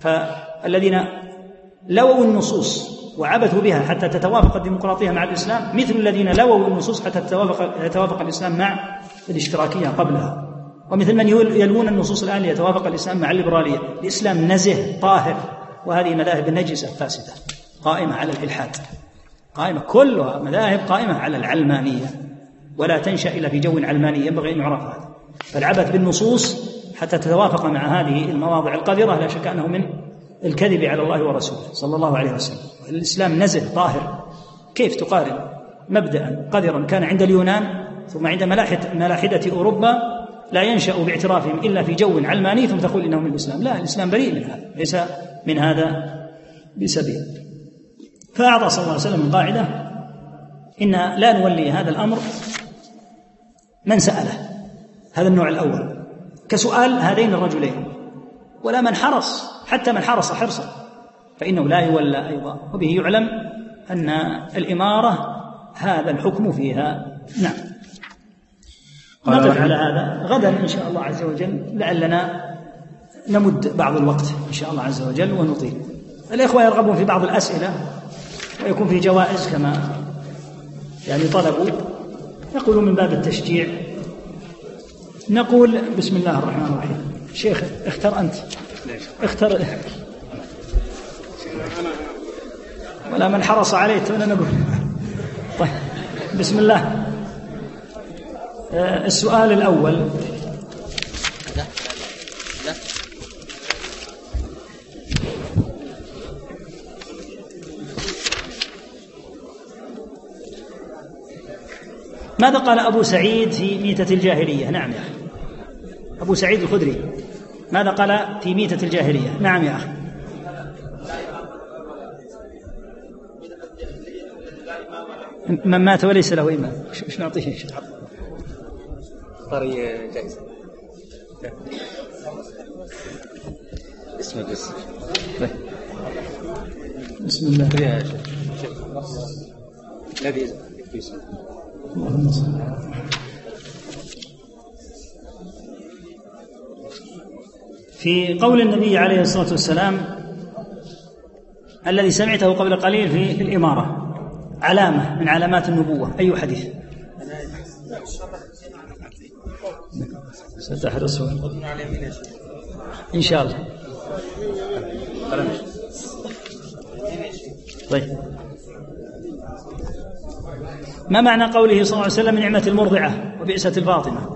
فالذين لووا النصوص وعبثوا بها حتى تتوافق الديمقراطية مع الإسلام مثل الذين لووا النصوص حتى يتوافق الإسلام مع الاشتراكية قبلها، ومثل من يلوون النصوص الآن ليتوافق الإسلام مع الليبرالية. الإسلام نزه طاهر، وهذه مذاهب نجسة فاسدة قائمة على الإلحاد، قائمة كلها مذاهب قائمة على العلمانية، ولا تنشأ إلا في جو علماني، ينبغي أن يعرف هذا. فالعبث بالنصوص حتى تتوافق مع هذه المواضع القذرة لا شك أنه من الكذب على الله ورسوله صلى الله عليه وسلم. الإسلام نزه طاهر، كيف تقارن مبدأ قذرا كان عند اليونان ثم عند ملاحدة أوروبا لا ينشأ باعترافهم إلا في جو علماني ثم تقول إنه من الإسلام؟ لا، الإسلام بريء من هذا، ليس من هذا بسبيل. فأعطى صلى الله عليه وسلم قاعدة: إن لا نولي هذا الأمر من سأله، هذا النوع الأول، كسؤال هذين الرجلين، ولا من حرص، حتى من حرص حرصا فإنه لا يولى أيضا. وبه يعلم أن الإمارة هذا الحكم فيها. نعم، نقف على هذا، غدا إن شاء الله عز وجل لعلنا نمد بعض الوقت إن شاء الله عز وجل ونطيل. الإخوة يرغبون في بعض الأسئلة ويكون في جوائز كما طلبوا، يقولوا من باب التشجيع. نقول بسم الله الرحمن الرحيم. شيخ اختر أنت، اختر، ولا من حرص عليه تونا نقول. طيب بسم الله. السؤال الأول: ماذا قال أبو سعيد في ميتة الجاهلية؟ نعم يا أخي، أبو سعيد الخدري ماذا قال في ميتة الجاهلية؟ نعم يا أخي. من مات وليس له إمام، ايش نعطيه؟ طري جائزة اسمه بس. بسم الله. الذي اسمه اللهم صل على في قول النبي عليه الصلاة والسلام الذي سمعته قبل قليل في الإمارة، علامة من علامات النبوة، أي حديث؟ ستحرص إن شاء الله. طيب، ما معنى قوله صلى الله عليه وسلم: نعمة المرضعة وبئسة الفاطمة؟